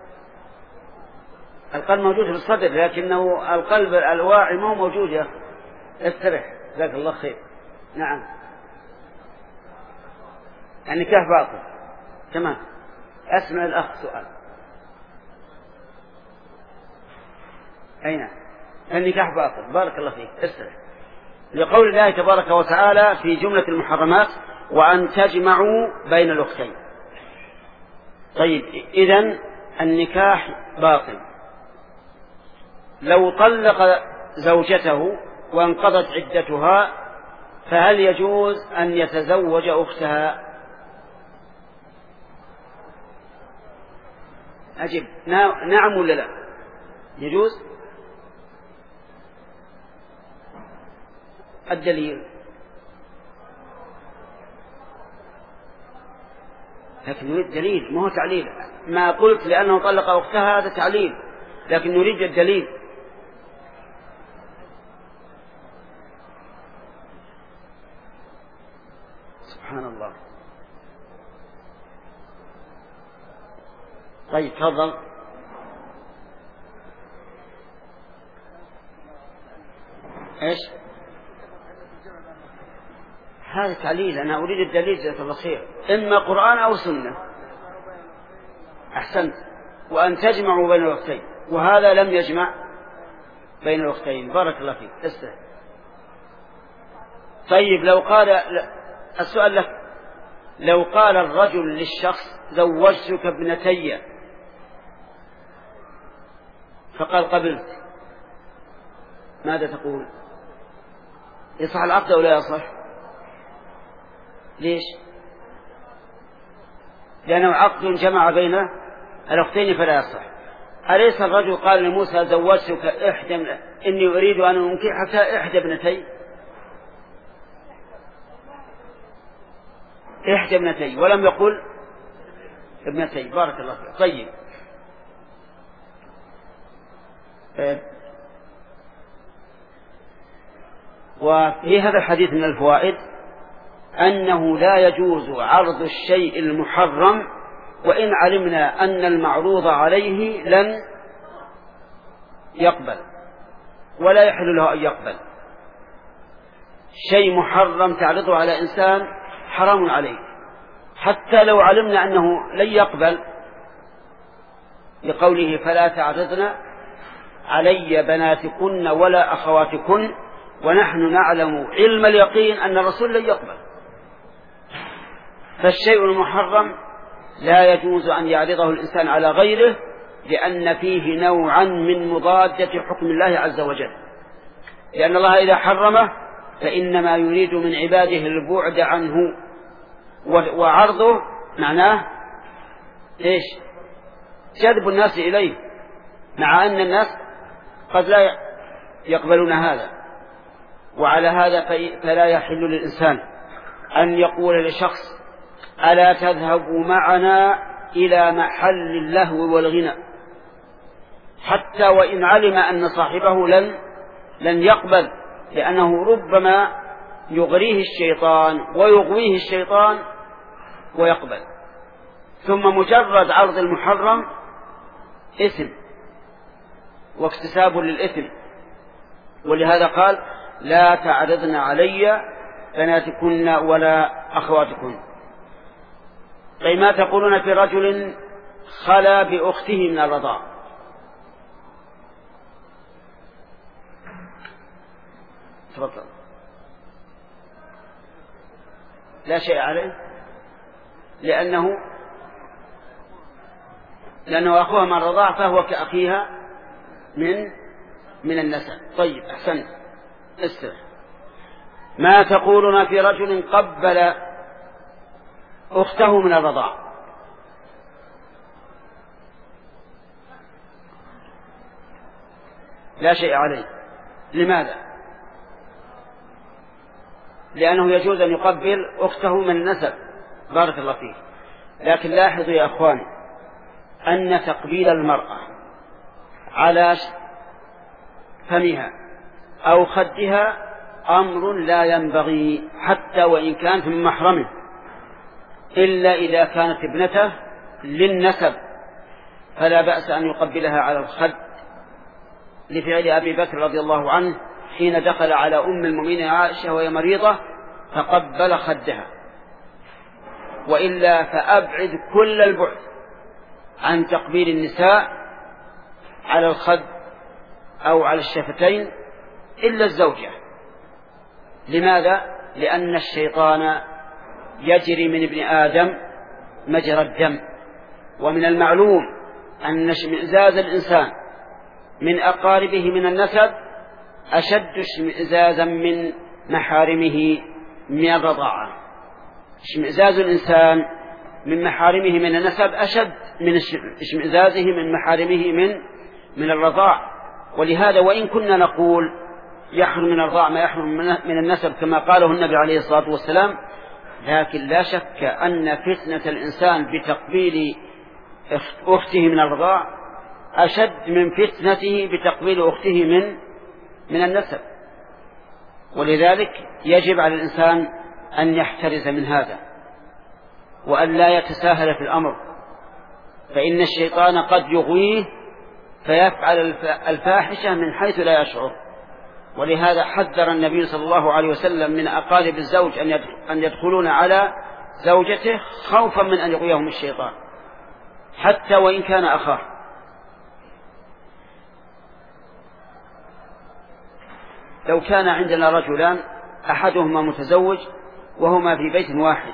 القلب موجود في الصدر، لكنه القلب الواعي ما هو موجود. يا أخي استرح، جزاك الله خير. نعم، النكاح باطل. تمام، أسمع الأخ سؤال. أين؟ النكاح باطل، بارك الله فيك. استرح، لقول الله تبارك وتعالى في جملة المحرمات وأن تجمعوا بين الأختين. طيب، إذن النكاح باطل. لو طلق زوجته وانقضت عدتها فهل يجوز أن يتزوج أختها؟ أجب نعم ولا لا؟ يجوز. الدليل؟ لكن نريد دليل، ما هو تعليل. ما قلت لأنه طلق أختها هذا تعليل، لكن نريد الدليل. سبحان الله. طيب تفضل. ايش هذا تعليل؟ أنا أريد الدليل جزاك الله خير، إما قرآن أو سنة. أحسنت. وأن تجمعوا بين الأختين، وهذا لم يجمع بين الأختين. بارك الله فيك. استنى. طيب، لو قال السؤال لك، لو قال الرجل للشخص زوجتك ابنتي فقال قبلت، ماذا تقول؟ يصح العقد أو لا يصح؟ ليش؟ لأنه عقد جمع بين الأختين فلا يصح. أليس الرجل قال لموسى زوجتك إحدى إني أريد أن أنكحك إحدى ابنتي إحدى ابنتي ولم يقل ابنتي. بارك الله فيك. طيب، وفي هذا الحديث من الفوائد أنه لا يجوز عرض الشيء المحرم وإن علمنا أن المعروض عليه لن يقبل ولا يحل له أن يقبل. شيء محرم تعرضه على إنسان حرام عليه حتى لو علمنا أنه لن يقبل، لقوله فلا تعرضن علي بناتكن ولا أخواتكن ونحن نعلم علم اليقين أن الرسول لن يقبل. فالشيء المحرم لا يجوز أن يعرضه الإنسان على غيره لأن فيه نوعا من مضادة حكم الله عز وجل، لأن الله إذا حرمه فإنما يريد من عباده البعد عنه، وعرضه معناه إيش؟ جذب الناس إليه، مع أن الناس قد لا يقبلون هذا. وعلى هذا فلا يحل للإنسان أن يقول لشخص ألا تذهب معنا إلى محل اللهو والغنى، حتى وإن علم أن صاحبه لن لن يقبل، لأنه ربما يغريه الشيطان ويغويه الشيطان ويقبل. ثم مجرد عرض المحرم إثم واكتساب للإثم، ولهذا قال لا تعرضن علي بناتكن ولا أخواتكن. طيب، ما تقولون في رجل خلا بأخته من الرضاع؟ تفضل. لا شيء عليه لأنه لأنه أخوها من الرضاع فهو كأخيها من من النسب. طيب، أحسنت. استرح. ما تقولون في رجل قبل أخته من الرضاع؟ لا شيء عليه. لماذا؟ لأنه يجوز أن يقبل أخته من النسب. بارك الله فيك. لكن لاحظوا يا أخواني أن تقبيل المرأة على فمها أو خدها أمر لا ينبغي حتى وإن كانت من محرمه، إلا إذا كانت ابنته للنسب فلا بأس أن يقبلها على الخد، لفعل أبي بكر رضي الله عنه حين دخل على أم المؤمنين عائشة وهي مريضة فقبل خدها. وإلا فأبعد كل البعد عن تقبيل النساء على الخد أو على الشفتين إلا الزوجة. لماذا؟ لأن الشيطان يجري من ابن آدم مجرى الدم، ومن المعلوم أن اشمئزاز الإنسان من أقاربه من النسب أشد اشمئزازا من محارمه من الرضاعة. اشمئزاز الإنسان من محارمه من النسب أشد من اشمئزازه من محارمه من من الرضاع. ولهذا وإن كنا نقول يحرم من الرضاع ما يحرم من النسب كما قاله النبي عليه الصلاة والسلام، لكن لا شك أن فتنة الإنسان بتقبيل أخته من الرضاع أشد من فتنته بتقبيل أخته من من النسب. ولذلك يجب على الإنسان أن يحترز من هذا وأن لا يتساهل في الأمر، فإن الشيطان قد يغويه فيفعل الفاحشة من حيث لا يشعر. ولهذا حذر النبي صلى الله عليه وسلم من أقارب الزوج أن يدخلون على زوجته خوفا من أن يغويهم الشيطان حتى وإن كان أخاه. لو كان عندنا رجلان أحدهما متزوج وهما في بيت واحد،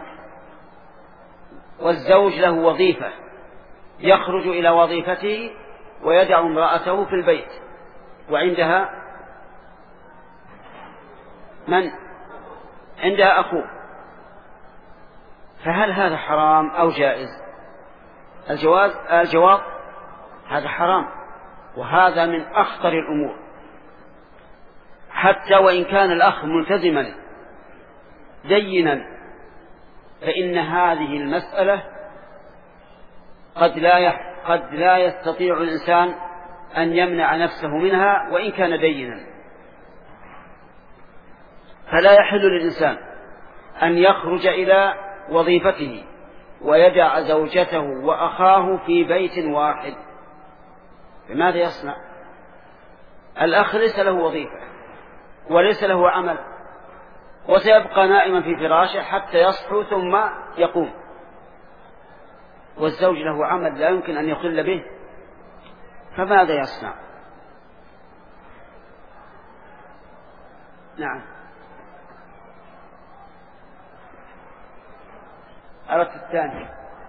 والزوج له وظيفة يخرج إلى وظيفته ويدع امرأته في البيت وعندها من؟ عندها أخوه، فهل هذا حرام أو جائز؟ الجواز الجواب هذا حرام. وهذا من أخطر الأمور، حتى وإن كان الأخ ملتزما دينا فإن هذه المسألة قد لا قد لا يستطيع الإنسان أن يمنع نفسه منها وإن كان دينا. فلا يحل للإنسان أن يخرج إلى وظيفته ويدع زوجته وأخاه في بيت واحد. بماذا يصنع؟ الأخ ليس له وظيفة وليس له عمل، وسيبقى نائما في فراشه حتى يصحو ثم يقوم، والزوج له عمل لا يمكن أن يخل به، فماذا يصنع؟ نعم. أردت الثاني.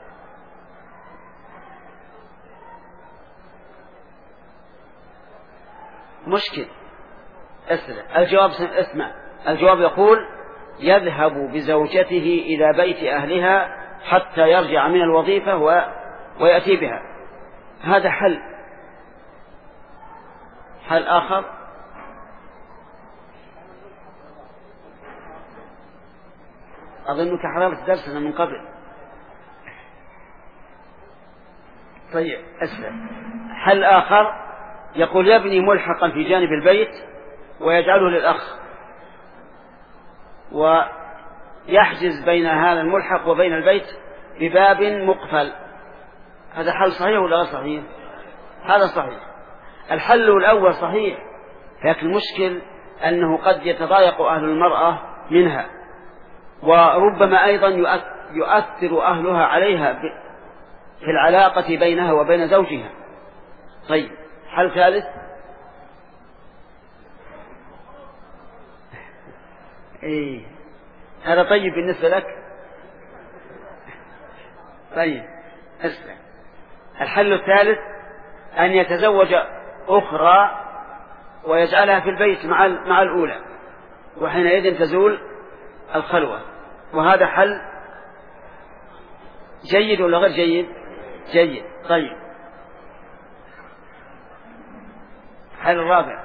مشكل. اسمع الجواب. اسمع الجواب يقول: يذهب بزوجته إلى بيت أهلها حتى يرجع من الوظيفة و... ويأتي بها. هذا حل. حل آخر: أظنك حضرت درسنا من قبل. طيب أسفل. حل آخر يقول: يبني ملحقا في جانب البيت ويجعله للأخ، ويحجز بين هذا الملحق وبين البيت بباب مقفل. هذا حل صحيح ولا غير صحيح؟ هذا صحيح. الحل الأول صحيح، لكن المشكل أنه قد يتضايق أهل المرأة منها، وربما أيضا يؤثر أهلها عليها في العلاقة بينها وبين زوجها. طيب حل ثالث: إيه هذا طيب بالنسبة لك. طيب اسمع. الحل الثالث أن يتزوج أخرى ويجعلها في البيت مع مع الأولى، وحينئذ تزول الخلوة. وهذا حل جيد ولا غير جيد؟ جيد. طيب الحل الرابع.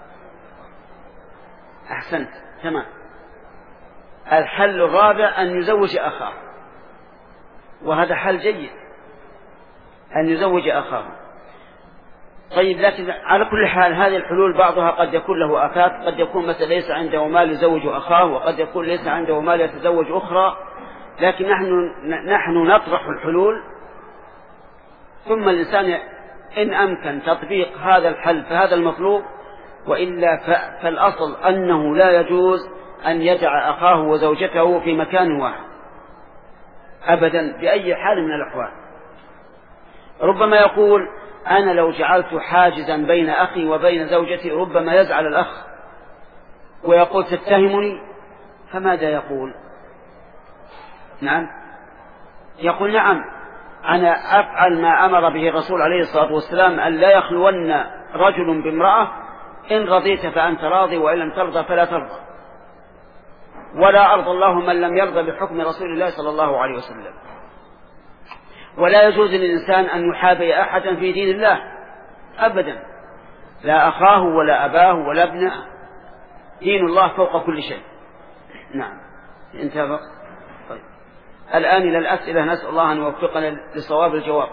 أحسنت تمام. الحل الرابع أن يزوج أخاه، وهذا حل جيد أن يزوج أخاه. طيب لكن على كل حال هذه الحلول بعضها قد يكون له آفات، قد يكون مثلا ليس عنده مال يزوج أخاه، وقد يكون ليس عنده مال يتزوج أخرى، لكن نحن نحن نطرح الحلول، ثم الإنسان إن أمكن تطبيق هذا الحل فهذا المطلوب، وإلا فالأصل أنه لا يجوز أن يدع أخاه وزوجته في مكان واحد أبدا بأي حال من الأحوال. ربما يقول: أنا لو جعلت حاجزا بين أخي وبين زوجتي ربما يزعل الأخ ويقول: تتهمني. فماذا يقول؟ نعم يقول: نعم أنا أفعل ما أمر به الرسول عليه الصلاة والسلام، أن لا يخلون رجل بامرأة، إن رضيت فأنت راضي وإن لم ترضى فلا ترضى، ولا أرضى الله من لم يرضى بحكم رسول الله صلى الله عليه وسلم. ولا يجوز للإنسان أن يحابي أحدا في دين الله أبدا، لا أخاه ولا أباه ولا ابنه، دين الله فوق كل شيء. نعم انتهى. طيب الآن إلى الأسئلة، نسأل الله أن يوفقنا لصواب الجواب.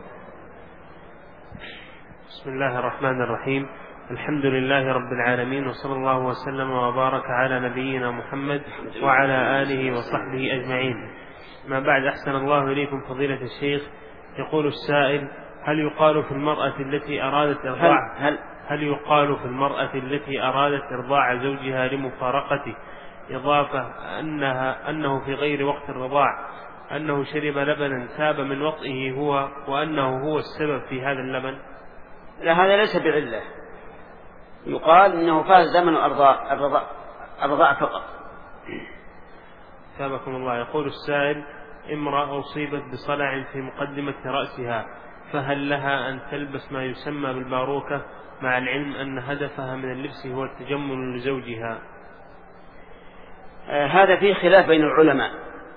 بسم الله الرحمن الرحيم. الحمد لله رب العالمين، وصلى الله وسلم وبارك على نبينا محمد وعلى آله وصحبه أجمعين. ما بعد، أحسن الله إليكم فضيلة الشيخ. يقول السائل: هل يقال في المرأة التي أرادت إرضاع هل, هل, هل يقال في المرأة التي أرادت إرضاع زوجها لمفارقته إضافة أنها أنه في غير وقت الرضاع أنه شرب لبنا ساب من وطئه هو وأنه هو السبب في هذا اللبن؟ لا، هذا ليس بعلة. يقال إنه فاز زمن الرضاع الرضاع, الرضاع فقط. ثابكم الله. يقول السائل: امرأة أصيبت بصلع في مقدمة رأسها، فهل لها أن تلبس ما يسمى بالباروكة مع العلم أن هدفها من اللبس هو التجمل لزوجها؟ آه هذا فيه خلاف بين العلماء،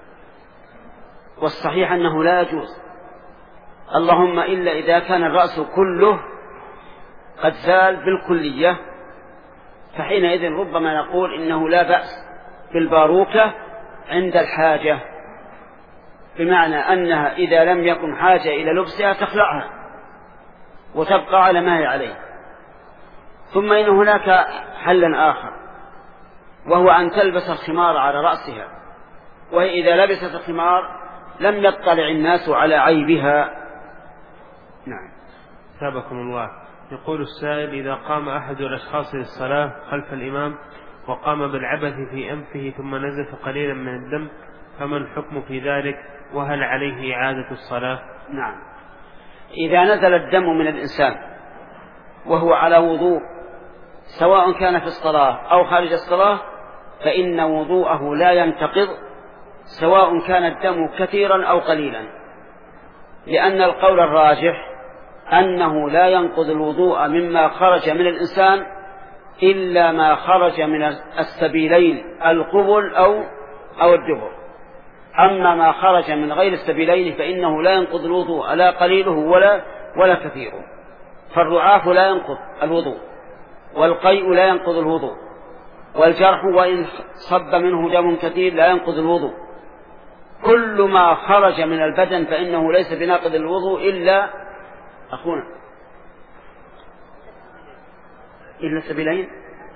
والصحيح أنه لا يجوز، اللهم إلا إذا كان الرأس كله قد زال بالكلية، فحينئذ ربما نقول إنه لا بأس بالباروكة عند الحاجة، بمعنى أنها إذا لم يكن حاجة إلى لبسها تخلعها وتبقى على ما هي عليه. ثم إن هناك حلا آخر، وهو أن تلبس الخمار على رأسها، وإذا لبست الخمار لم يطلع الناس على عيبها. نعم. ثابكم الله. يقول السائل: إذا قام أحد الأشخاص للصلاة خلف الإمام وقام بالعبث في أنفه ثم نزف قليلا من الدم، فما الحكم في ذلك؟ وهل عليه إعادة الصلاة؟ نعم. إذا نزل الدم من الإنسان وهو على وضوء، سواء كان في الصلاة أو خارج الصلاة، فإن وضوءه لا ينتقض، سواء كان الدم كثيرا أو قليلا، لأن القول الراجح أنه لا ينقض الوضوء مما خرج من الإنسان إلا ما خرج من السبيلين القبل أو أو الدبر. أما ما خرج من غير السبيلين فإنه لا ينقض الوضوء لا قليله ولا ولا كثيره. فالرعاف لا ينقض الوضوء، والقيء لا ينقض الوضوء، والجرح وإن صب منه دم كثير لا ينقض الوضوء. كل ما خرج من البدن فإنه ليس بناقض الوضوء إلا أخونا إلا السبيلين،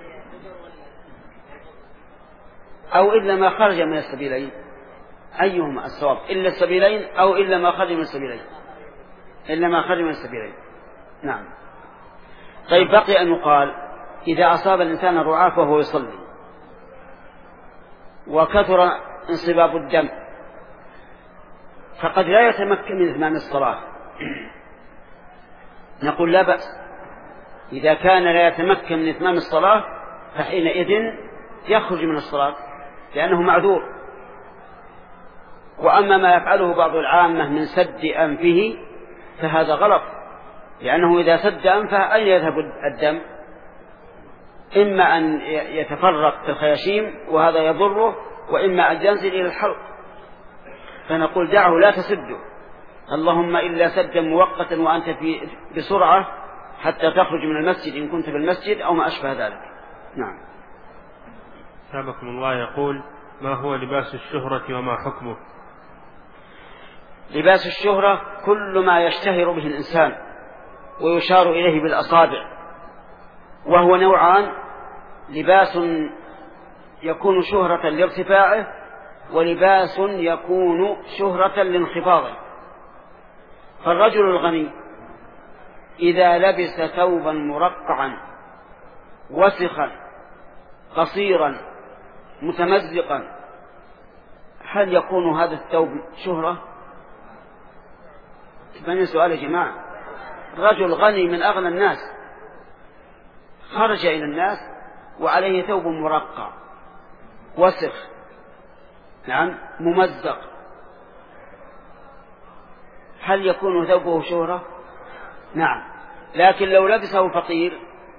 أو إلا ما خرج من السبيلين. أيهما الصواب؟ إلا السبيلين أو إلا ما خرج من السبيلين؟ إلا ما خرج من السبيلين. نعم. طيب، بقي أن يقال: إذا أصاب الإنسان الرعاف وهو يصلي وكثر انصباب الدم فقد لا يتمكن من إتمام الصلاة، نقول لا بأس. إذا كان لا يتمكن من إتمام الصلاة فحينئذ يخرج من الصلاة لأنه معذور. وأما ما يفعله بعض العامة من سد أنفه فهذا غلط، لأنه إذا سد أنفه أين يذهب الدم؟ إما أن يتفرق في الخياشيم وهذا يضره، وإما أن ينزل إلى الحلق، فنقول دعه لا تسده، اللهم إلا سدا مؤقتا وأنت في بسرعة حتى تخرج من المسجد إن كنت بالمسجد أو ما أشبه ذلك. نعم. ثابكم الله. يقول: ما هو لباس الشهرة وما حكمه؟ لباس الشهرة كل ما يشتهر به الإنسان ويشار إليه بالأصابع، وهو نوعان: لباس يكون شهرة لارتفاعه، ولباس يكون شهرة لانخفاضه. فالرجل الغني إذا لبس ثوبا مرقعا وسخا قصيرا متمزقا، هل يكون هذا الثوب شهرة؟ من سؤال يا جماعة؟ رجل غني من أغنى الناس خرج إلى الناس وعليه ثوب مرقع وسخ، نعم، ممزق، هل يكون ثوبه شهرة؟ نعم. لكن لو لبسه فقير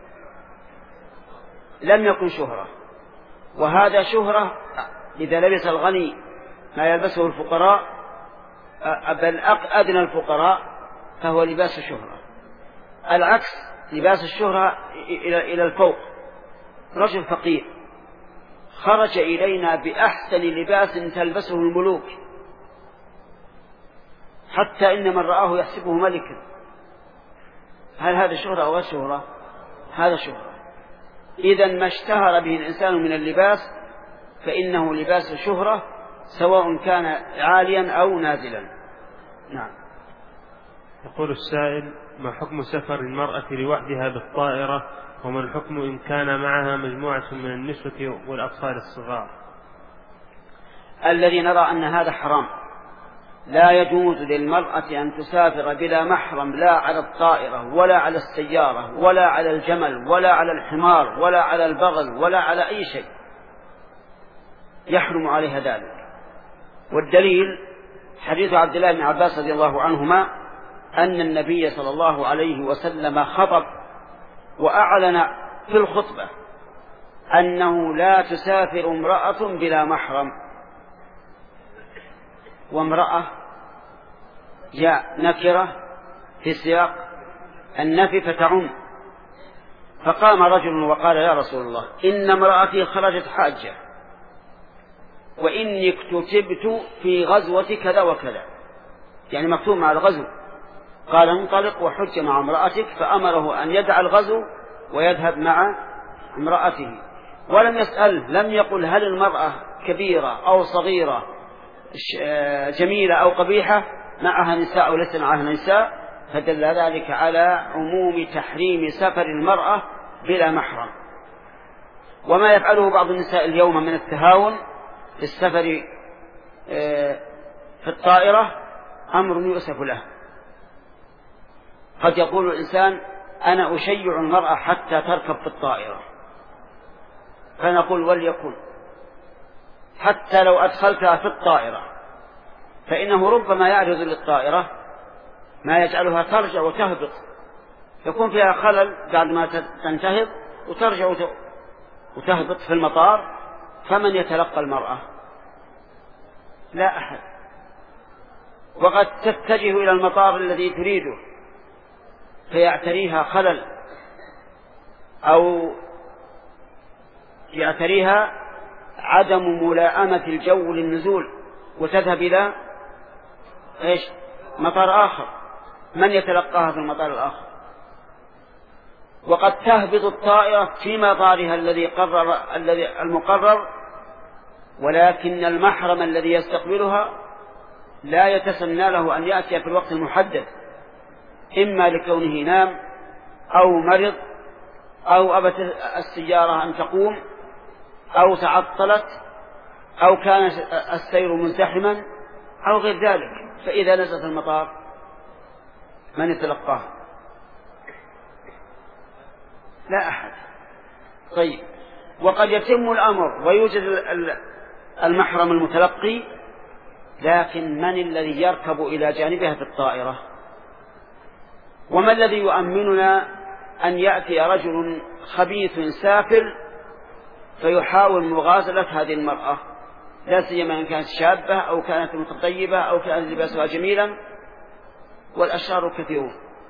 لم يكن شهرة. وهذا شهرة إذا لبس الغني ما يلبسه الفقراء، بل أدنى الفقراء، فهو لباس شهرة. العكس، لباس الشهرة إلى الفوق، رجل فقير خرج إلينا بأحسن لباس تلبسه الملوك، حتى إن من رآه يحسبه ملكا، هل هذا شهرة أو شهرة؟ هذا شهرة. إذن ما اشتهر به الإنسان من اللباس فإنه لباس شهرة، سواء كان عاليا أو نازلا. نعم. يقول السائل: ما حكم سفر المرأة لوحدها بالطائرة، وما الحكم إن كان معها مجموعة من النسوة والأطفال الصغار؟ الذي نرى أن هذا حرام. لا يجوز للمرأة أن تسافر بلا محرم، لا على الطائرة ولا على السيارة ولا على الجمل ولا على الحمار ولا على البغل ولا على أي شيء، يحرم عليها ذلك. والدليل حديث عبد الله بن عباس رضي الله عنهما أن النبي صلى الله عليه وسلم خطب وأعلن في الخطبة أنه لا تسافر امرأة بلا محرم. وامرأة جاء نكرة في سياق النفي فتعم، فقام رجل وقال يا رسول الله إن امرأتي خرجت حاجة وإني اكتتبت في غزوة كذا وكذا، يعني مكتوب مع الغزو. قال انطلق وحج مع امرأتك، فأمره أن يدع الغزو ويذهب مع امرأته، ولم يسأل، لم يقل هل المرأة كبيرة أو صغيرة جميلة أو قبيحة، معها نساء أو ليس معها نساء، فدل ذلك على عموم تحريم سفر المرأة بلا محرم. وما يفعله بعض النساء اليوم من التهاون في السفر في الطائرة أمر يؤسف له. قد يقول الإنسان أنا أشيع المرأة حتى تركب في الطائرة، فنقول وليكن، حتى لو أدخلتها في الطائرة فإنه ربما يعرض للطائرة ما يجعلها ترجع وتهبط، يكون فيها خلل بعد ما تنتهض وترجع وتهبط في المطار، فمن يتلقى المرأة؟ لا أحد. وقد تتجه إلى المطار الذي تريده فيعتريها خلل أو يعتريها عدم ملائمة الجو للنزول، وتذهب إلى إيش؟ مطار آخر. من يتلقاها في المطار الآخر؟ وقد تهبط الطائرة في مطارها الذي قرر الذي المقرر، ولكن المحرم الذي يستقبلها لا يتسنى له أن يأتي في الوقت المحدد، إما لكونه نام أو مرض أو أبت السيارة أن تقوم أو تعطلت أو كان السير مزدحما أو غير ذلك. فإذا نزلت المطار من يتلقاه؟ لا أحد. طيب، وقد يتم الأمر ويوجد المحرم المتلقي، لكن من الذي يركب إلى جانبها في الطائرة؟ وما الذي يؤمننا أن يأتي رجل خبيث سافل فيحاول مغازلة هذه المرأة، لا سيما إن كانت شابة أو كانت متطيبة أو كان لباسها جميلا، والأشرار كثيرون.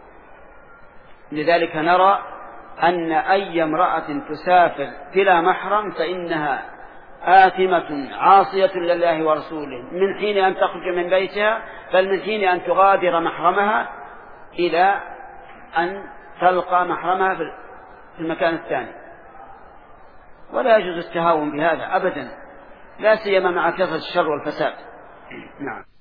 لذلك نرى أن أي امرأة تسافر بلا محرم فإنها آثمة عاصية لله ورسوله من حين أن تخرج من بيتها، بل من حين أن تغادر محرمها إلى أن تلقى محرمها في المكان الثاني. ولا يجوز التهاون بهذا أبدا، لا سيما مع كثرة الشر والفساد. نعم.